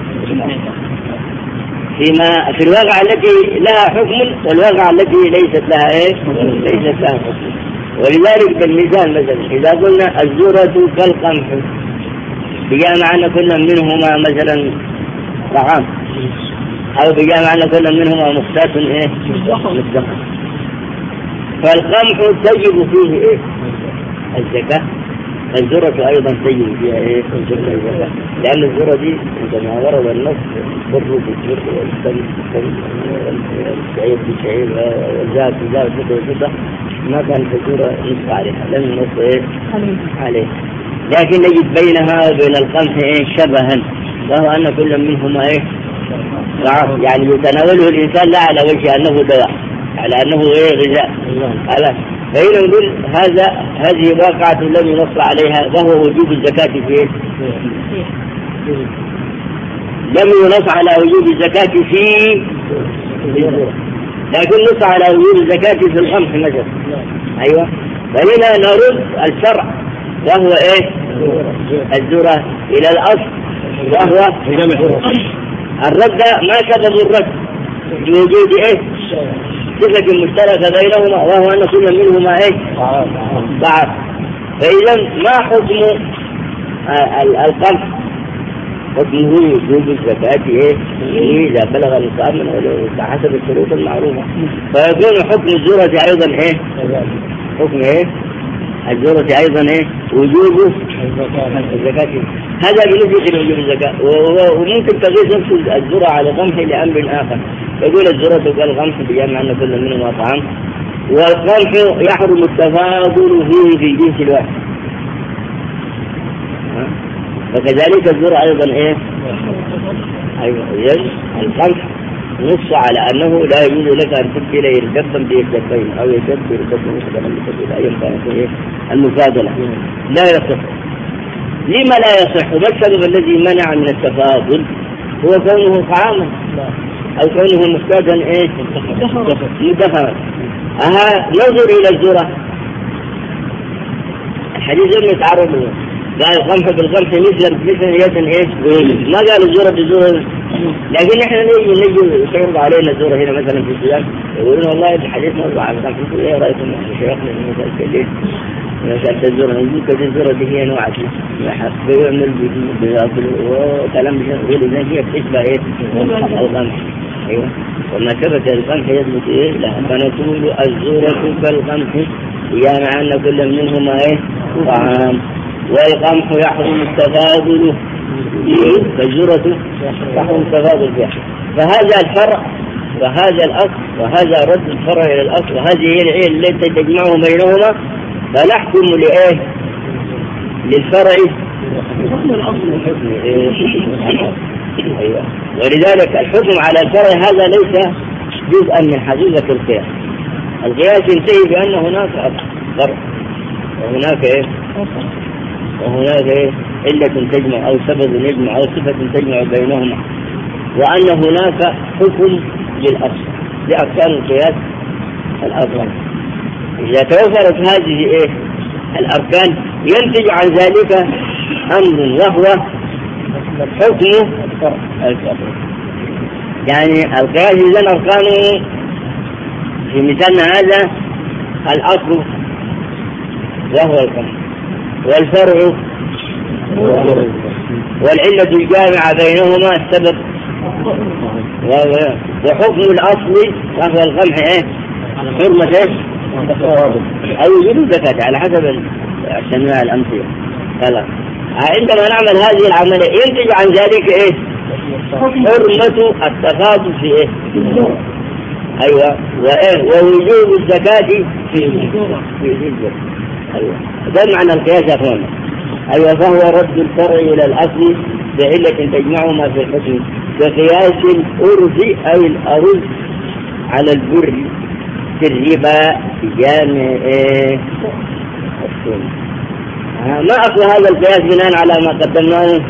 فيما في الواقع التي لها حكم والواقع التي ليست لها إيه؟ ليست لها حكم. ولذلك بالمثال مثلا إذا قلنا الزورة كالقمح بجاء معنا كل منهما مثلا طعام، أو بجاء معنا كل منهما مختاس إيه؟ مستقر. فالقمح تجب فيه إيه؟ الزكاة، الزرة أيضا تجب فيها إيه؟ الزكاة، لأن الزرة دي عندما ورد النص بر بالبر والسم والشعير بالشعير والذهب بالذهب والفضة ما كان في الزرة نص عليها، لم ينص إيه؟ عليه. لكن نجد بينها وبين القمح إيه؟ شبها، وهو أن كل منهما إيه؟ يعني يتناوله الإنسان لا على وجه أنه دواء، على أنه إيه؟ غذاء. على فإن نقول هذا هذه واقعة لم ينص عليها، وهو وجوب الزكاة فيه. لم ينص على وجوب الزكاة فيه، لكن نص على وجوب الزكاة في القمح مثلا. أيوة. فهنا نرد الشرع وهو إيه؟ الزرع إلى الأصل وهو الرد. ما سبب الرد؟ بوجود إيه؟ صفة مشتركة بينهما، وهو أن كل منهما إيه؟ بعض. فإذا ما حكم القمح؟ حكمه وجوب الزكاة إيه؟ إذا بلغ النصاب من حسب الشروط المعروفة. فيكون حكم الزورة أيضا إيه؟ حكم إيه؟ الزورة أيضا إيه؟ وجوب الزكاة. هذا بالنسبة لوجوب الزكاة. وممكن تغيث نفس الزورة على قمح لأمر آخر، يقول الزورة كالقمح بجمع أن كل منهما طعام، والقمح يحرم التفاضل فيه في الجنس الواحد، وكذلك الزورة أيضا إيه؟ أيوة. القمح نص على أنه لا يجوز لك أن تبدل يردبا بيردبين أو يردب يردبين مثلا أيا كانت المفاضلة لا يصح. لما لا يصح؟ ما السبب الذي منع من التفاضل؟ هو كونه طعاما أو كونه مفتادا إيه مدخرا. أها ننظر إلى الذرة، الحديث لم يتعرض له، قال القمح بالقمح مثل مثل يد ايش؟ ما قال الذرة بالذرة، لكن احنا نيجي نيجي يعرض علينا الذرة هنا مثلا في السودان يقولون والله الحديث موضوع عن القمح، ايه رايكم يا شيخنا المسألة ليش؟ مسألة الذرة نقول كذا الذرة دي هي نوع بيعمل بياكل وكلام غير زي هي بتشبه ايه؟ القمح. ايوه وما ثبت القمح يثبت ايه؟ لا فنقول الذرة كالقمح يعني أن كل منهما ايه؟ طعام. والقمح يحرم التفاضل فالذرة يحرم التفاضل فيها. فهذا الفرع وهذا الأصل وهذا رد الفرع إلى الأصل وهذه هي العين التي تجمعهم بينهما، فنحكم لإيه؟ للفرع حكم الأصل الحكم إيه؟ أيوة. ولذلك الحكم على الفرع هذا ليس جزءا من حقيقة القياس. القياس ينتهي بأن هناك فرع وهناك إيه؟ وهناك إيه؟ علة تجمع أو سبب يجمع أو صفة تجمع بينهما، وأن هناك حكم للأصل لأركان القياس الأربعة. إذا توفرت هذه إيه؟ الأركان ينتج عن ذلك أمر وهو حكم الفرع. يعني القياس إذن أركانه في مثالنا هذا الأصل وهو القمح، والفرع والعلة الجامعة بينهما السبب، وحكم الأصل وهو القمح ايه؟ حرمة ايه؟ أو وجود الزكاة على حسب سماع الأمثلة. خلاص عندما نعمل هذه العملية ينتج عن ذلك ايه؟ حرمة التفاضل في ايه؟ أيوة وإيه؟ ووجوب الزكاة في الجزء. أيوة ده معنى القياس يا أخوانا. أيوة فهو رد الفرع إلى الأصل بعلة تجمعهما في الحكم كقياس الأرز أو الأرز على البر في الربا جامع إيه؟ ما أصل هذا القياس بناء على ما قدمناه؟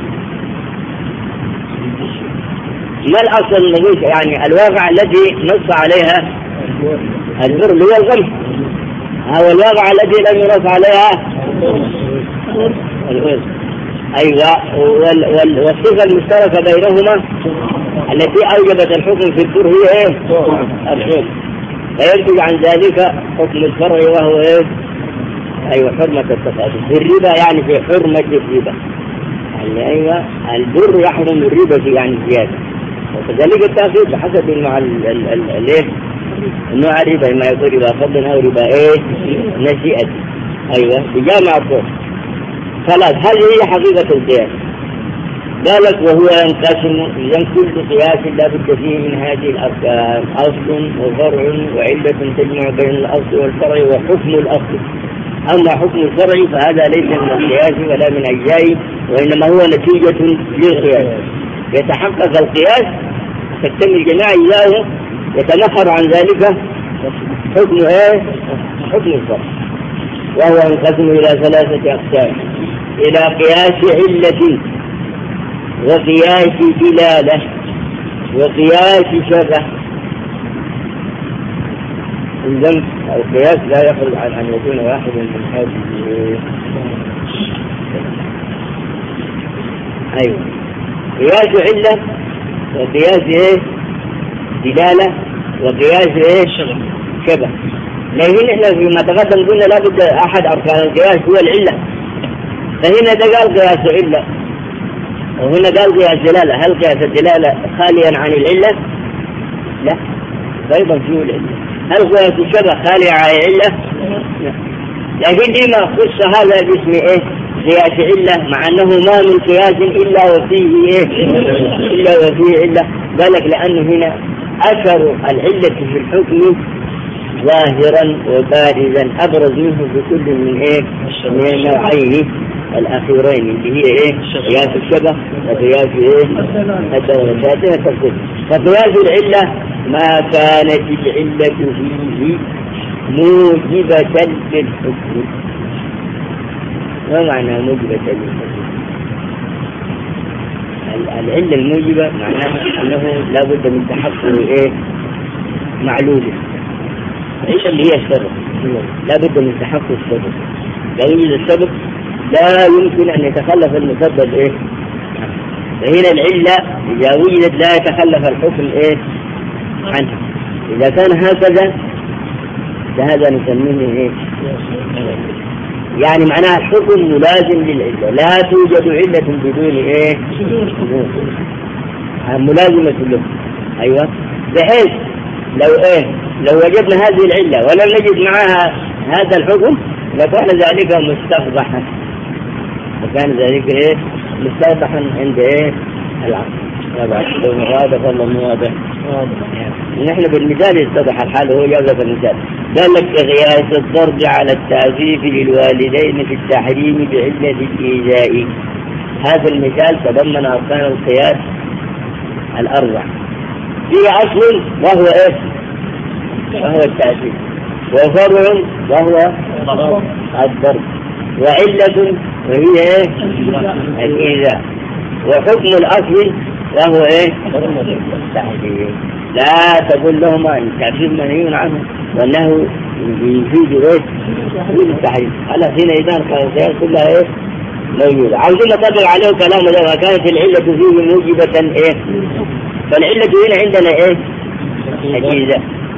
ما الأصل الذي يعني الواقع الذي نص عليها البر اللي هو القمح، هو الواقع الذي لم ينص عليها الأرز. أيوة والصفة المشتركة بينهما التي أوجبت الحكم في البر هي إيه؟ الحكم، فينتج عن ذلك حكم الفرع وهو إيه؟ أيوة حرمة التفاضل في الربا، يعني في حرمة الربا. يعني أيوة البر يحرم الربا يعني زيادة، وكذلك التأخير بحسب النوع الايه النوع الربا، إما يكون ربا فضل أو ربا ايه نسيئة. أيوة بجامع الطرق. خلاص هذه هي حقيقة القياس. قالت وهو ينقسم إذن كل قياس لا بد فيه من هذه الأركان أصل وفرع وعلة تجمع بين الأصل والفرع وحكم الأصل. أما حكم الفرع فهذا ليس من القياس ولا من أجزائه، وإنما هو نتيجة للقياس. يتحقق القياس تكتمل جميع أجزائه، يتنفر عن ذلك حكم ايه؟ حكم الفرع. وهو ينقسم إلى ثلاثة أقسام: إلى قياس علة وقياس دلالة وقياس شبه. الذنب القياس لا يخرج عن أن يكون واحد من هذه. أيوة قياس علة وقياس ايه؟ دلالة وقياس ايه؟ شبه. لكن احنا فيما تقدم قلنا لابد احد اركان القياس هو العلة، فهنا ده قال قياس علة وهنا قال قياس دلالة. هل قياس الدلالة خاليا عن العلة؟ لا، ايضا فيه العلة. هل قياس الشبه خالي عن العلة؟ لا. لكن لما خص هذا باسم ايه؟ قياس علة، مع انه ما من قياس الا وفيه ايه؟ الا وفيه علة. ذلك لانه هنا اثر العلة في الحكم ظاهرا وبارزا ابرز منه بكل من ايه؟ من النوعين الاخيرين اللي هي ايه؟ قياس الشبه وقياس ايه؟ الدولة. فقياس العلة ما كانت العلة فيه موجبة للحكم. ما معنى موجبة للحكم؟ العلة الموجبة معناها أنه لا بد من تحقق إيه معلوله. العلة اللي هي السبب، لا بد من تحقق السبب. لا يوجد السبب لا يمكن أن يتخلف المسبب إيه. فهنا العلة إذا وجدت لا يتخلف الحكم إيه عنها. إذا كان هكذا فهذا نسميه إيه؟ يعني معناها الحكم ملازم للعلة، لا توجد علة بدون إيه؟ ملازمة له. أيوة، بحيث لو إيه لو وجدنا هذه العلة ولم نجد معها هذا الحكم لكان ذلك مستقبحا، وكان ذلك إيه مستقبحا عند إيه العقل. لو واضح والله مو واضح. نحن بالمثال يتضح الحال. هو جاء في المثال قال لك قياس الضرب على التعفيف للوالدين في التحريم بعلة الإيذاء. هذا المثال تضمن أركان القياس الأربع. فيه أصل وهو إيه؟ وهو التعفيف، وفرع وهو الضرب، وعلة وهي إيه؟ الإيذاء، وحكم الأصل وهو إيه؟ التحريم. لا تقول لهما أن التعفيف منهي عنه وأنه يفيد إيه؟ يفيد التحريم. على حينئذ القياس كلها إيه؟ موجودة. عاوزين نطبق عليه كلامه ده. وكانت العلة فيه موجبة إيه؟ فالعلة هنا عندنا إيه؟ الإيذاء.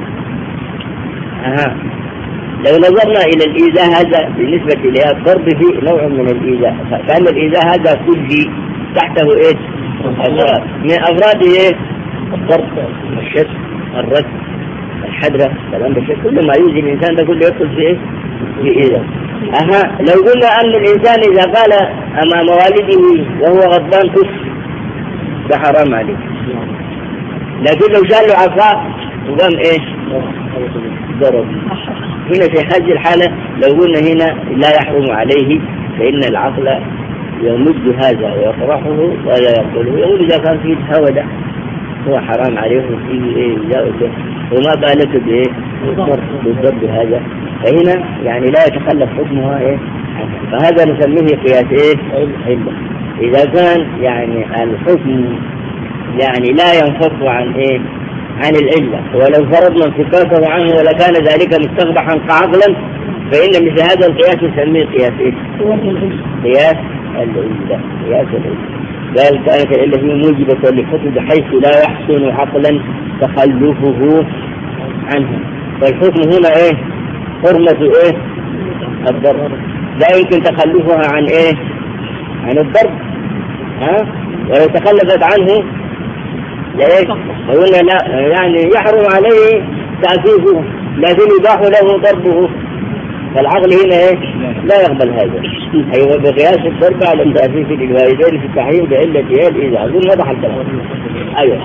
أها، لو نظرنا إلى الإيذاء هذا بالنسبة إلى الضرب فيه نوع من الإيذاء، فكان الإيذاء هذا كلي تحته إيه؟ أفراد. من أفراده إيه؟ الضرب، الشد، الرد، الحدرة، كلام بالشد، كل ما يؤذي الإنسان ده كله يدخل في إيه؟ في إيذاء. أها، لو قلنا أن الإنسان إذا قال أمام والده وهو غضبان كف ده حرام عليه، لكن لو شال له عصا وقام إيش؟ ضرب. هنا في هذه الحالة لو قلنا هنا لا يحرم عليه، فإن العقل يمد هذا ويطرحه ولا يقوله. يقول إذا كان فيه هوى ده هو حرام عليه وفيه إيه جاوزه، وما بالك بإيه بالضرب هذا. فهنا يعني لا يتخلف حكمها إيه. فهذا نسميه قياس إيه علة. إذا كان يعني الحكم يعني لا ينفص عن إيه عن العلة، ولو فرضنا انفكاكه عنه ولكان ذلك مستقبحا كعقلا، فإن مثل هذا القياس نسميه قياس إيه؟ قياس العلة. قياس العلة قال كانت العلة هي موجبة للحكم بحيث لا يحسن عقلا تخلفه عنه. فالحكم هنا إيه؟ حرمة إيه؟ الضرب. لا يمكن تخلفها عن إيه؟ عن الضرب. ها؟ ولو تخلفت عنه ليش؟ قلنا لا يعني يحرم عليه تعفيفه لكن يباح له ضربه. فالعقل هنا ايه؟ لا يقبل هذا. ايوه، بقياس الضرب على التعفيف للوالدين في التحريم بعلة ايه الإيذاء. اظن وضح الكلام. ايوه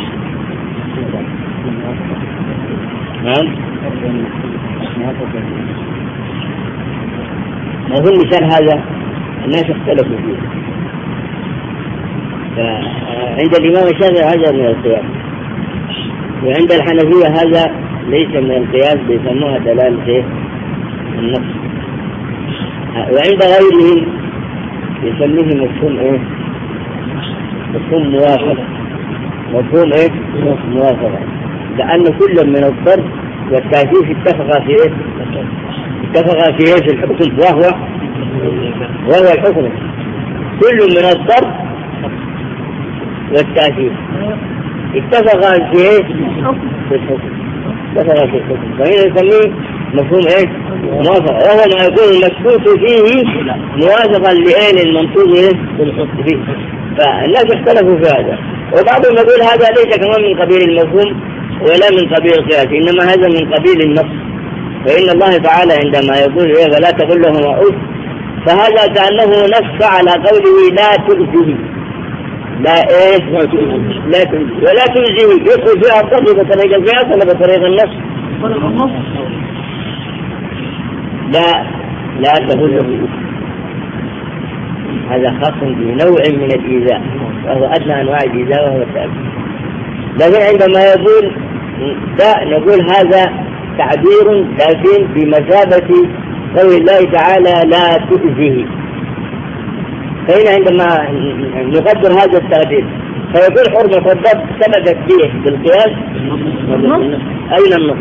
نعم. ما هو المثال هذا الناس اختلفوا فيه. فعند الإمام الشافعي هذا من القياس، وعند الحنفية هذا ليس من القياس، بيسموها دلالة النص، وعند غيرهم يسميه مفهوم ايه؟ مفهوم موافقة. مفهوم ايه؟ موافقة، لأن كل من الضرب والتعفيف اتفق في ايه؟ اتفق في ايه في الحكم، وهو وهو الحكم. كل من الضرب والتعفيف اتفق في ايه؟ في الحكم. اتفق في الحكم، فهنا نسميه مفهوم ايه؟ موافقة، وهو ما يكون المشكوك فيه موافقا لأين المنطوق ايه؟ فيه. فالناس اختلفوا في هذا، وبعضهم يقول هذا ليس كمان من قبيل المفهوم ولا من قبيل القياس، إنما هذا من قبيل النص. فإن الله تعالى عندما يقول إيه فلا تقل لهم أف، فهذا كأنه نص على قوله لا تؤذيه. لا إيه؟ لا تؤذيه ولا تؤذيه، يدخل فيها الضرب بطريقة القياس ولا بطريقة النص؟ لا لا تقول له. هذا خاص بنوع من الإيذاء، وهو أدنى أنواع الإيذاء وهو التأذي. لكن عندما يقول ده نقول هذا تعبير لكن بمثابة قول الله تعالى لا تؤذه. فهنا عندما نقدر هذا التعبير فيقول حرمة الضرب ثبتت به بالقياس. أين النص؟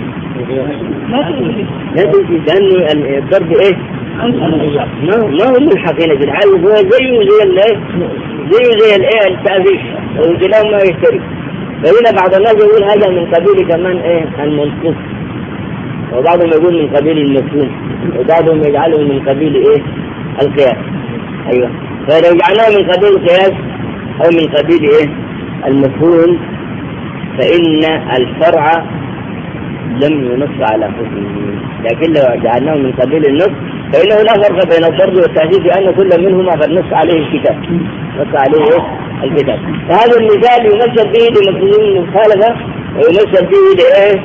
لا تؤذي لأن الضرب إيه؟ ما ما هو ملحق هنا بالعالم، هو زيه زي الايه زيه زي الايه التأذيش والكلام ما يشترك. فهنا بعض الناس يقول هذا من قبيل كمان ايه المنصوص، وبعضهم يقول من قبيل المفهوم، وبعضهم يجعله من قبيل ايه القياس. ايوه، فلو جعلناه من قبيل القياس او من قبيل ايه المفهوم فإن الفرع لم ينص على حكمه، لكن لو جعلناه من قبيل النص فإنه لا فرق بين الضرب والتعزيز لأن كل منهما قد نص عليه الكتاب نص عليه إيه؟ الكتاب. فهذا المثال يمثل به لمفهوم المخالفة ويمثل به لإيه؟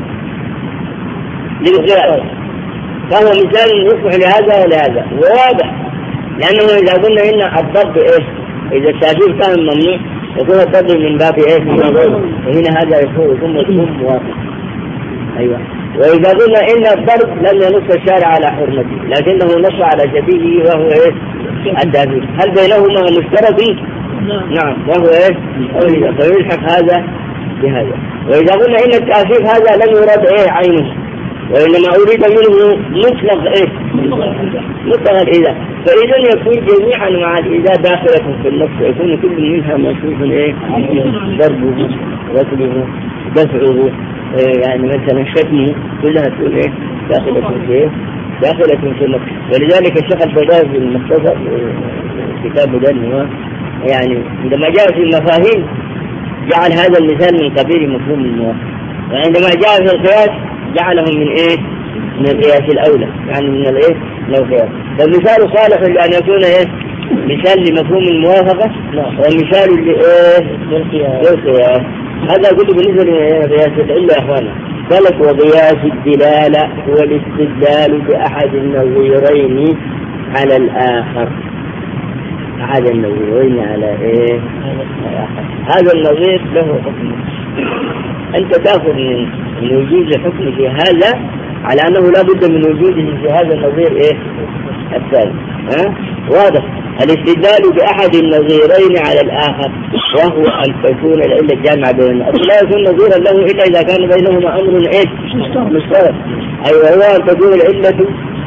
للقياس، فهو مثال يصلح لهذا ولهذا وواضح، لأنه إذا قلنا إن الضرب إيه؟ إذا التعزيز كان ممنوع يكون الضرب من باب إيه؟ وهنا هذا يكون يكون موافق. أيوة، وإذا قلنا إن الضرب لم ينص الشارع على حرمته لكنه نص على شبيهه وهو إيه؟ التعزيز، هل بينهما مشترك؟ نعم، وهو إيه؟ فيلحق هذا بهذا. وإذا قلنا إن التعزيز هذا لم يراد إيه عينه وإنما أريد منه مطلق إيه؟ مطلق الإذا، فإذا يكون جميعا مع الإذا داخلة في النص، يكون كل منها منصوص إيه؟ ضربه ركبه دفعه إيه يعني مثلا شتمه كلها تكون إيه؟ داخلة في إيه؟ داخلة في النص. ولذلك الشيخ الفداء في المختصر كتاب ده يعني عندما جاء في المفاهيم جعل هذا المثال من قبيل مفهوم الموافق، وعندما جاء في القياس جعله من ايه؟ من القياس الاولى، يعني من الايه؟ من القياس. فالمثال صالح لان يكون ايه؟ مثال لمفهوم الموافقه ومثال لايه؟ للقياس. هذا كله بالنسبه لقياس العله يا اخوانا. قالت وقياس الدلاله هو الاستدلال باحد النظيرين على الاخر. احد النظيرين على ايه؟ هذا النظير له حكم، أنت تأخذ من وجود الحكم في هذا على أنه لا بد من وجوده في هذا النظير إيه؟ الثاني. ها؟ واضح. الاستدلال بأحد النظيرين على الآخر وهو أن تكون العلة الجامعة بين الناس، لا يكون نظيرا له إلا إذا كان بينهما أمر إيه؟ مشترك. أيوة، هو أن تكون العلة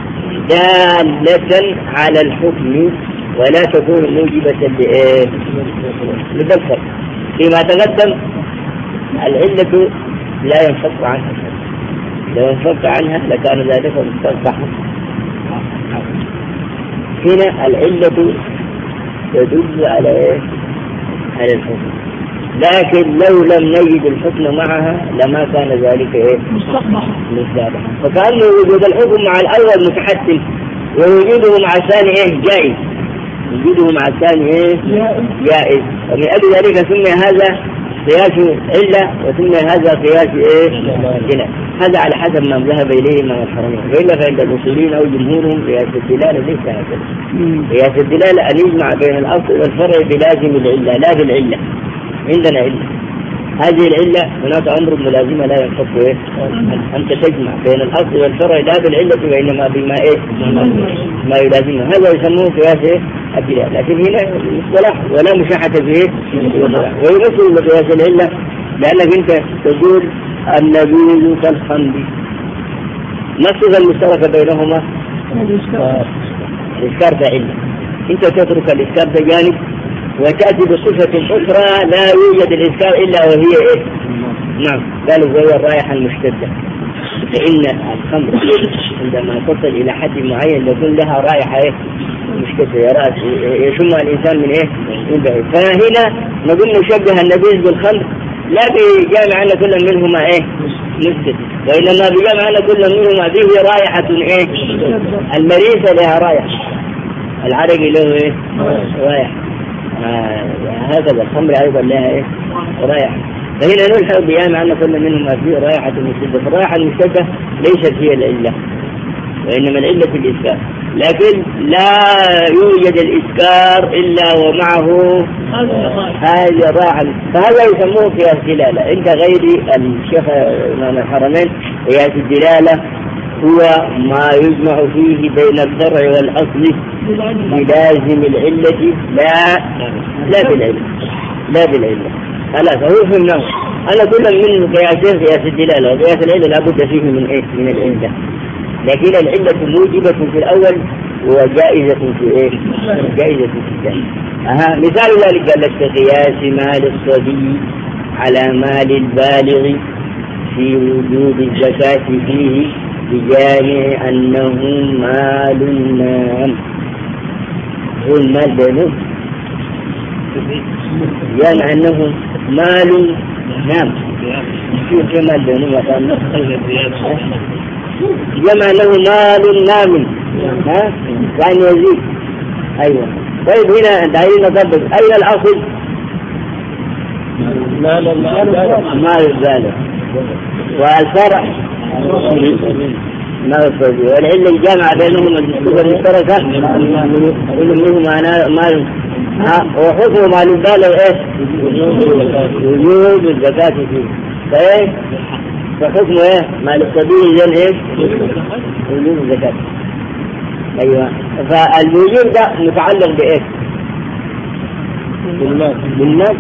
دالة على الحكم ولا تكون موجبة لإيه؟ للبصر. فيما تقدم العلة لا ينفك عنها، لو ينفك عنها لكان ذلك مستقبحا. هنا العلة تدل على إيه؟ على الحكم، لكن لو لم نجد الحكم معها لما كان ذلك إيه؟ مستقبحا. فكأن وجود الحكم مع الأول متحتم ووجوده مع الثاني إيه؟ جائز، وجوده مع الثاني إيه؟ جائز. ومن أجل ذلك سمي هذا قياس علة وثم هذا قياس ايه؟ دلالة. هذا على حسب ما ذهب اليه من الحرمين، والا فعند الاصوليين او جمهورهم قياس الدلاله ليس هكذا. قياس الدلاله ان يجمع بين الاصل والفرع بلازم العله لا بالعله. عندنا عله، هذه العله هناك امر ملازمه لا ينفك ايه؟ انت تجمع بين الاصل والفرع لا بالعله وانما بما ايه؟ ما يلازمه، هذا يسموه قياس ايه؟ الدلالة. لكن هنا مصطلح ولا مشاحة فيه ويمثل بقياس العلة، لأنك أنت تقول النبيذ كالخمر، ما الصفة المشتركة بينهما؟ الإسكار ده علة، أنت تترك الإسكار ده جانب وتأتي بصفة أخرى لا يوجد الإسكار إلا وهي إيه؟ نعم، قالوا وهي الرائحة المشتدة. فإن الخمر عندما تصل إلى حد معين يكون لها رائحة إيه؟ مشكلة يا رأس يشمها الإنسان من إيه؟ من بعيد. فهنا نقول نشبه النبيذ بالخمر لا بجامع أن كل منهما إيه؟ مسكت، وإنما بجامع أن كل منهما به رائحة إيه؟ المريسة لها رائحة، العرق له إيه؟ رائحة. آه هكذا الخمر أيضا لها إيه؟ رائحة. فهنا نلحق بجامع أن كل منهما فيه رائحة مشتدة، فالرائحة المشتدة ليست هي العلة، وإنما العلة في الإسكار، لكن لا يوجد الإسكار إلا ومعه هذا الراحل، فهذا يسموه قياس دلالة. عند غير الشيخ إمام الحرمين قياس الدلالة هو ما يجمع فيه بين الفرع والأصل بلازم العلة لا لا بالعلة لا بالعلة لا فهو في النوع. أنا كل من قياسين قياس الدلالة وقياس العلة لا بد فيه من إيه من العلة، لكن العلة موجبة في الأول وجائزة في إيه جائزة في الثاني. أها مثال ذلك قال لك قياس مال الصبي على مال البالغ في وجوب الزكاة فيه بجامع أنه مال نام. هو المال بينه جامع أنه مال نام في مال بينه مثلا جمع له مال نام ها يعني يزيد. أيوة طيب هنا دعينا نطبق أين الأصل؟ مال البالغ والفرع مال الصبي، والعلة الجامعة بينهما الصفة المشتركة كل منهما مال وحكم مال البالغ إيه؟ وجوب الزكاة فيه. فإيه؟ فحكم إيه؟ مال الصبي إذن إيه؟ وجوب الزكاة. أيوة فالوجوب ده متعلق بإيه؟ بالمال بالمال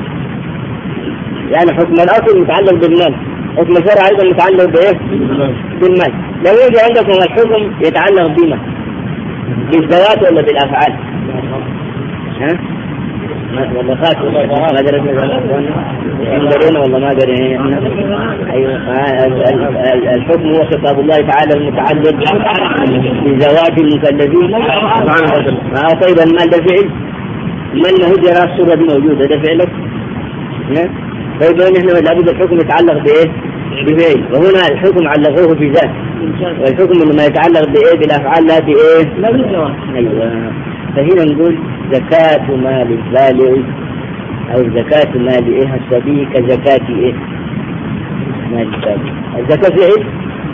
يعني حكم الأصل متعلق بالمال، حكم الشرع أيضا متعلق بإيه؟ بالمال. لو يجي عندكم الحكم يتعلق بما بالذوات ولا بالأفعال؟ ها؟ ولا خاتم ما درسنا درينا والله ما درينا. أيوة الحكم هو خطاب الله تعالى المتعلق بذوات المكلفين. آه طيب المال ده فعل، المال ما هو جرى الصورة دي موجودة ده فعلك. طيب نحن لابد الحكم يتعلق بإيه؟ بفعل، وهنا الحكم علقوه بذات، والحكم لما يتعلق بإيه بالأفعال لا بإيه؟ أيوة فهنا نقول زكاة مال البالغ أو زكاة مال إيه الصبي كزكاة إيه مال البالغ. الزكاة فعل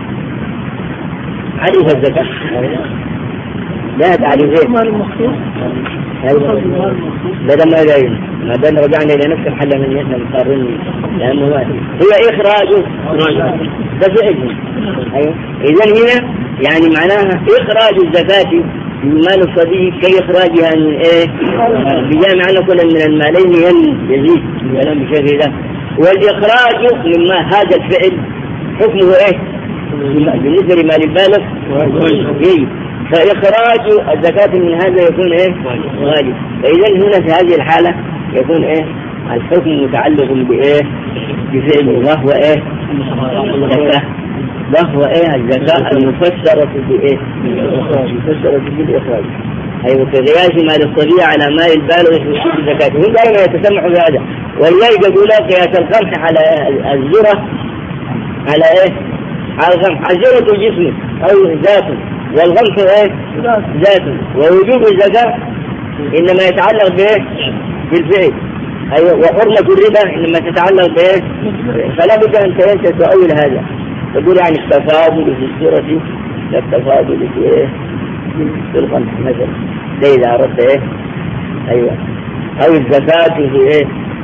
عرف الزكاة لا تعرفين بدل ما يبين ما دام رجعنا إلى نفس الحل من إحنا مقارنين لأنه هي إخراج ده فعل. أيوة إذن هنا يعني معناها إخراج الزكاة من مال الصبي كي إخراجها من إيه بجامع أن كل من المالين يزيد كلام بشكل ده. والإخراج مما هذا الفعل حكمه إيه بالنسبة لمال البالغ إيه، فإخراج الزكاة من هذا يكون إيه واجب. فإذا هنا في هذه الحالة يكون إيه الحكم متعلق بإيه بفعله وهو إيه الزكاة، وهو إيه الزكاة المفسرة بإيه المفسرة بالإخراج. أيوة كقياس مال الصبي على مال البالغ في وجوب الزكاة. هم دائما يتسمح بهذا، ولذلك يقولون قياس القمح على الذرة على إيه على القمح. الذرة جسم أو ذاته والقمح إيه ذاته، ووجوب الزكاة إنما يتعلق بإيه بالفعل. أيوة وحرمة الربا إنما تتعلق بإيه، فلا بد أن تنسى تؤول هذا تقول يعني التفاضل في السورة لا التفاضل في إيه في القمح مثلا ده إذا أردت إيه. أيوة أو الزكاة في إيه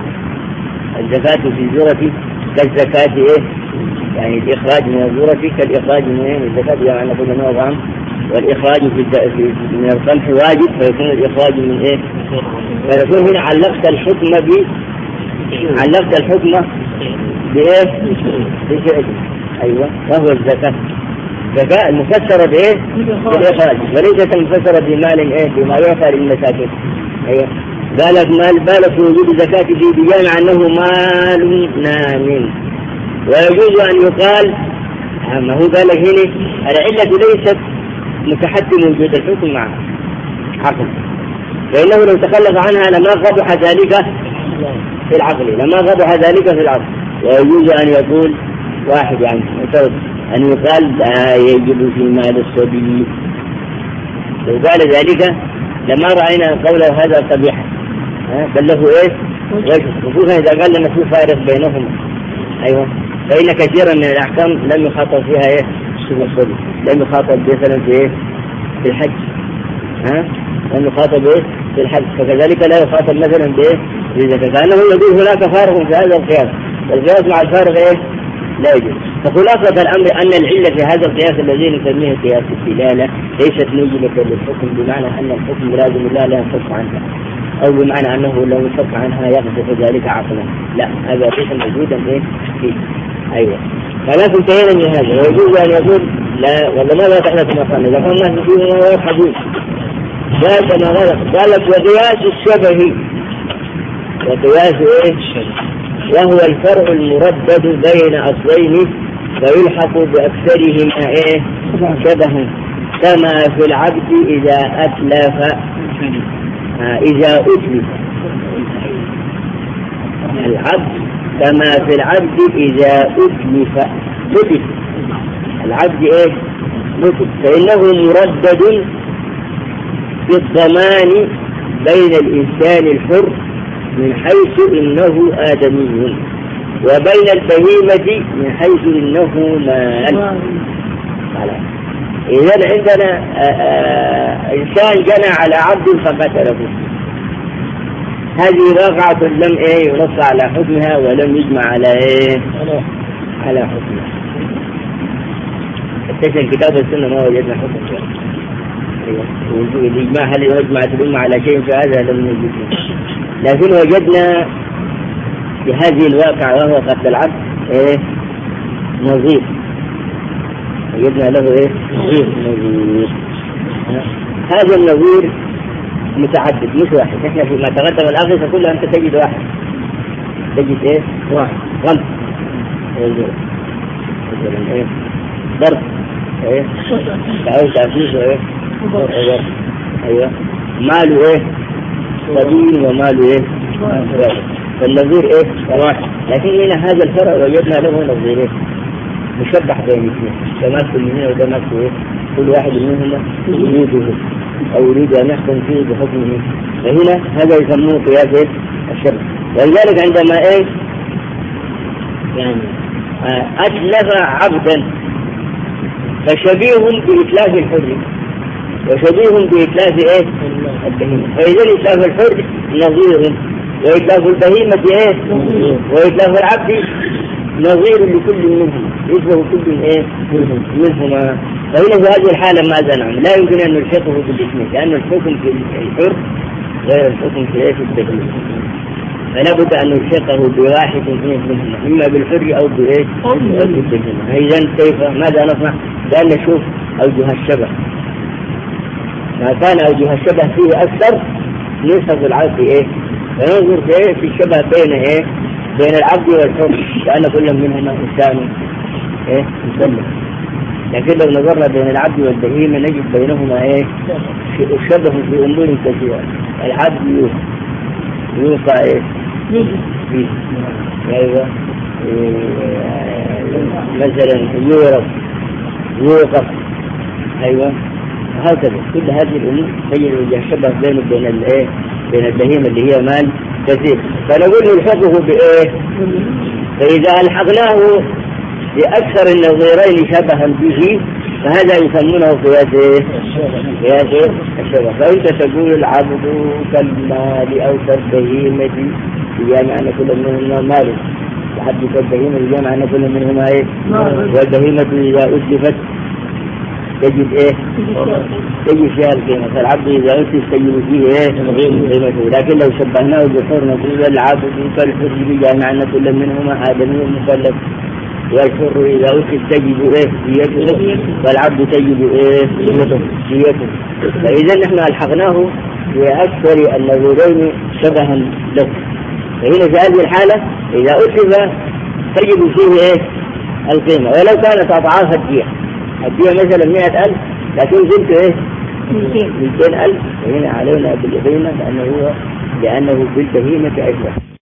الزكاة في الزورة كالزكاة إيه يعني الإخراج من الزورة كالإخراج من إيه الزكاة يعني نقول أنه طعام، والإخراج في من القمح واجب فيكون الإخراج من إيه، فيكون هنا علقت الحكم ب علقت الحكم بإيه بفعل. أيوة وهو الزكاة، الزكاة المفسرة بإيه بالإخراج وليست المفسرة بمال إيه بما يعطى للمساكين. أيوة بالك مال بالك في وجود زكاة في بجامع أنه مال نام. ويجوز أن يقال ما هو بالك هنا العلة ليست متحتم وجود الحكم مع عقل، فإنه لو تخلف عنها لما قبح ذلك في العقل لما قبح ذلك في العقل. ويجوز أن يقول واحد يعني أن يقال لا يجب في مال الصبي. لو قال ذلك لما رأينا قوله هذا قبيح بل له إيه وجه، خصوصا إذا قال لنا في فارق بينهم. أيوة فإن كثيرا من الأحكام لم يخاطب فيها إيه لم يخاطب مثلا في إيه؟ في الحج، ها؟ لم يخاطب إيه؟ في الحج، فكذلك لا يخاطب مثلا بإيه؟ بالزكاة، كأنه يقول هناك فارق في هذا القياس، والقياس مع الفارق إيه؟ لا يجوز. فخلاصة الأمر أن العلة في هذا القياس الذي نسميه قياس الدلالة ليست موجبة للحكم، بمعنى أن الحكم لازم لا لا ينفك عنها، أو بمعنى أنه لو انفك عنها يقذف ذلك عقلا، لا، هذا ليس موجودا إيه؟ فيه. أيوة، فلا انتهينا من هذا. ويجوز أن يقول لا والله ما تحدث مقام إذا كان الناس فيه ما يرحبون ذلك ما غلق. قالت وقياس الشبه، وقياس إيه؟ وهو الفرع المردد بين أصلين فيلحق بأكثرهما إيه؟ شبها، كما في العبد إذا أتلف آه إذا أتلف العبد، كما في العبد إذا أتلف أتلف العبد إيه؟ أتلف، فإنه مردد بالضمان بين الإنسان الحر من حيث إنه آدمي، وبين البهيمة من حيث إنه مال. إذا عندنا إنسان جنى على عبد فقتله، هذه واقعة لم إيه ينص على حكمها ولم يجمع على إيه على حكمها. استشهد كتاب السنة ما وجدنا حكم فيها. الإجماع هل يجمع الأمة على شيء فهذا لم نجد، لكن وجدنا في هذه الواقع وهو قتل العبد إيه نظير، وجدنا له إيه نظير. نظير هذا النظير متعدد مش واحد. إحنا فيما تقدم الأغلب كلها أنت تجد واحد، تجد إيه واحد غلط مثلا إيه ضرب إيه أو تعفيف إيه أيوة ماله إيه سبيل وماله إيه فالنظير إيه واحد. لكن هنا هذا الفرع وجدنا له نظيرين مشبح بين اثنين، تماثل من هنا وتماثل إيه، كل واحد منهما يريده أو يريد أن يحكم فيه بحكمه، فهنا هذا يسموه قياس إيه الشبه. ولذلك عندما إيه يعني أتلف عبدا فشبيه بإتلاف الحر وشبيه بإتلاف إيه البهيمة، فإذا إتلاف الحر نظير وإتلاف البهيمة إيه وإتلاف العبد نظير لكل منهم يشبه كل إيه منهما. فهنا في هذه الحالة ماذا نعمل؟ لا يمكن أن نلحقه بالاثنين، لأن الحكم في الحر غير الحكم في إيه في البهيمة، فلا بد أن نلحقه بواحد منهما، إما بالحر أو بإيه أو بالبهيمة. إذن كيف ماذا نصنع؟ لأن نشوف أوجه الشبه، ما كان أوجه الشبه فيه أكثر نصف العبد إيه، فننظر في إيه في الشبه بين إيه بين العبد والحر، لأن كل منهما إنسان إيه مسلم. لكن لو نظرنا بين العبد والبهيمة نجد بينهما إيه الشبه في أمور كثيرة. العبد يوقع إيه فيه أيوة مثلا يورث يوقف أيوة هكذا. كل هذه الأمور تجد الشبه بين بين الإيه بين البهيمة اللي هي مال كثير، فنقول نلحقه بإيه؟ فإذا ألحقناه بأكثر النظيرين شبها به فهذا يسمونه قياس إيه؟ قياس الشبه. فأنت تقول العبد كالمال أو كالبهيمة بجامع أن كل منهما مال، العبد كالبهيمة بجامع أن كل منهما إيه؟ والبهيمة إذا أتلفت تجد إيه؟ تجد فيها القيمة، فالعبد إذا أتلف تجد فيه إيه؟ قيمته. لكن لو شبهناه بالحر نقول العبد كالحر بجامع أن كل منهما آدمي مكلف، والحر إذا أتلف تجد إيه؟ ديته، والعبد تجد إيه؟ ديته. فإذا نحن ألحقناه بأكثر النظيرين شبها له. فهنا في هذه الحالة إذا أتلف تجد فيه إيه؟ القيمة، ولو كانت أضعاف الدية، الدية مثلا مئة ألف لكن زلت إيه؟ مئتين ألف، فهنا علينا بالبهيمة لأنه هو لأنه بالبهيمة أجمل.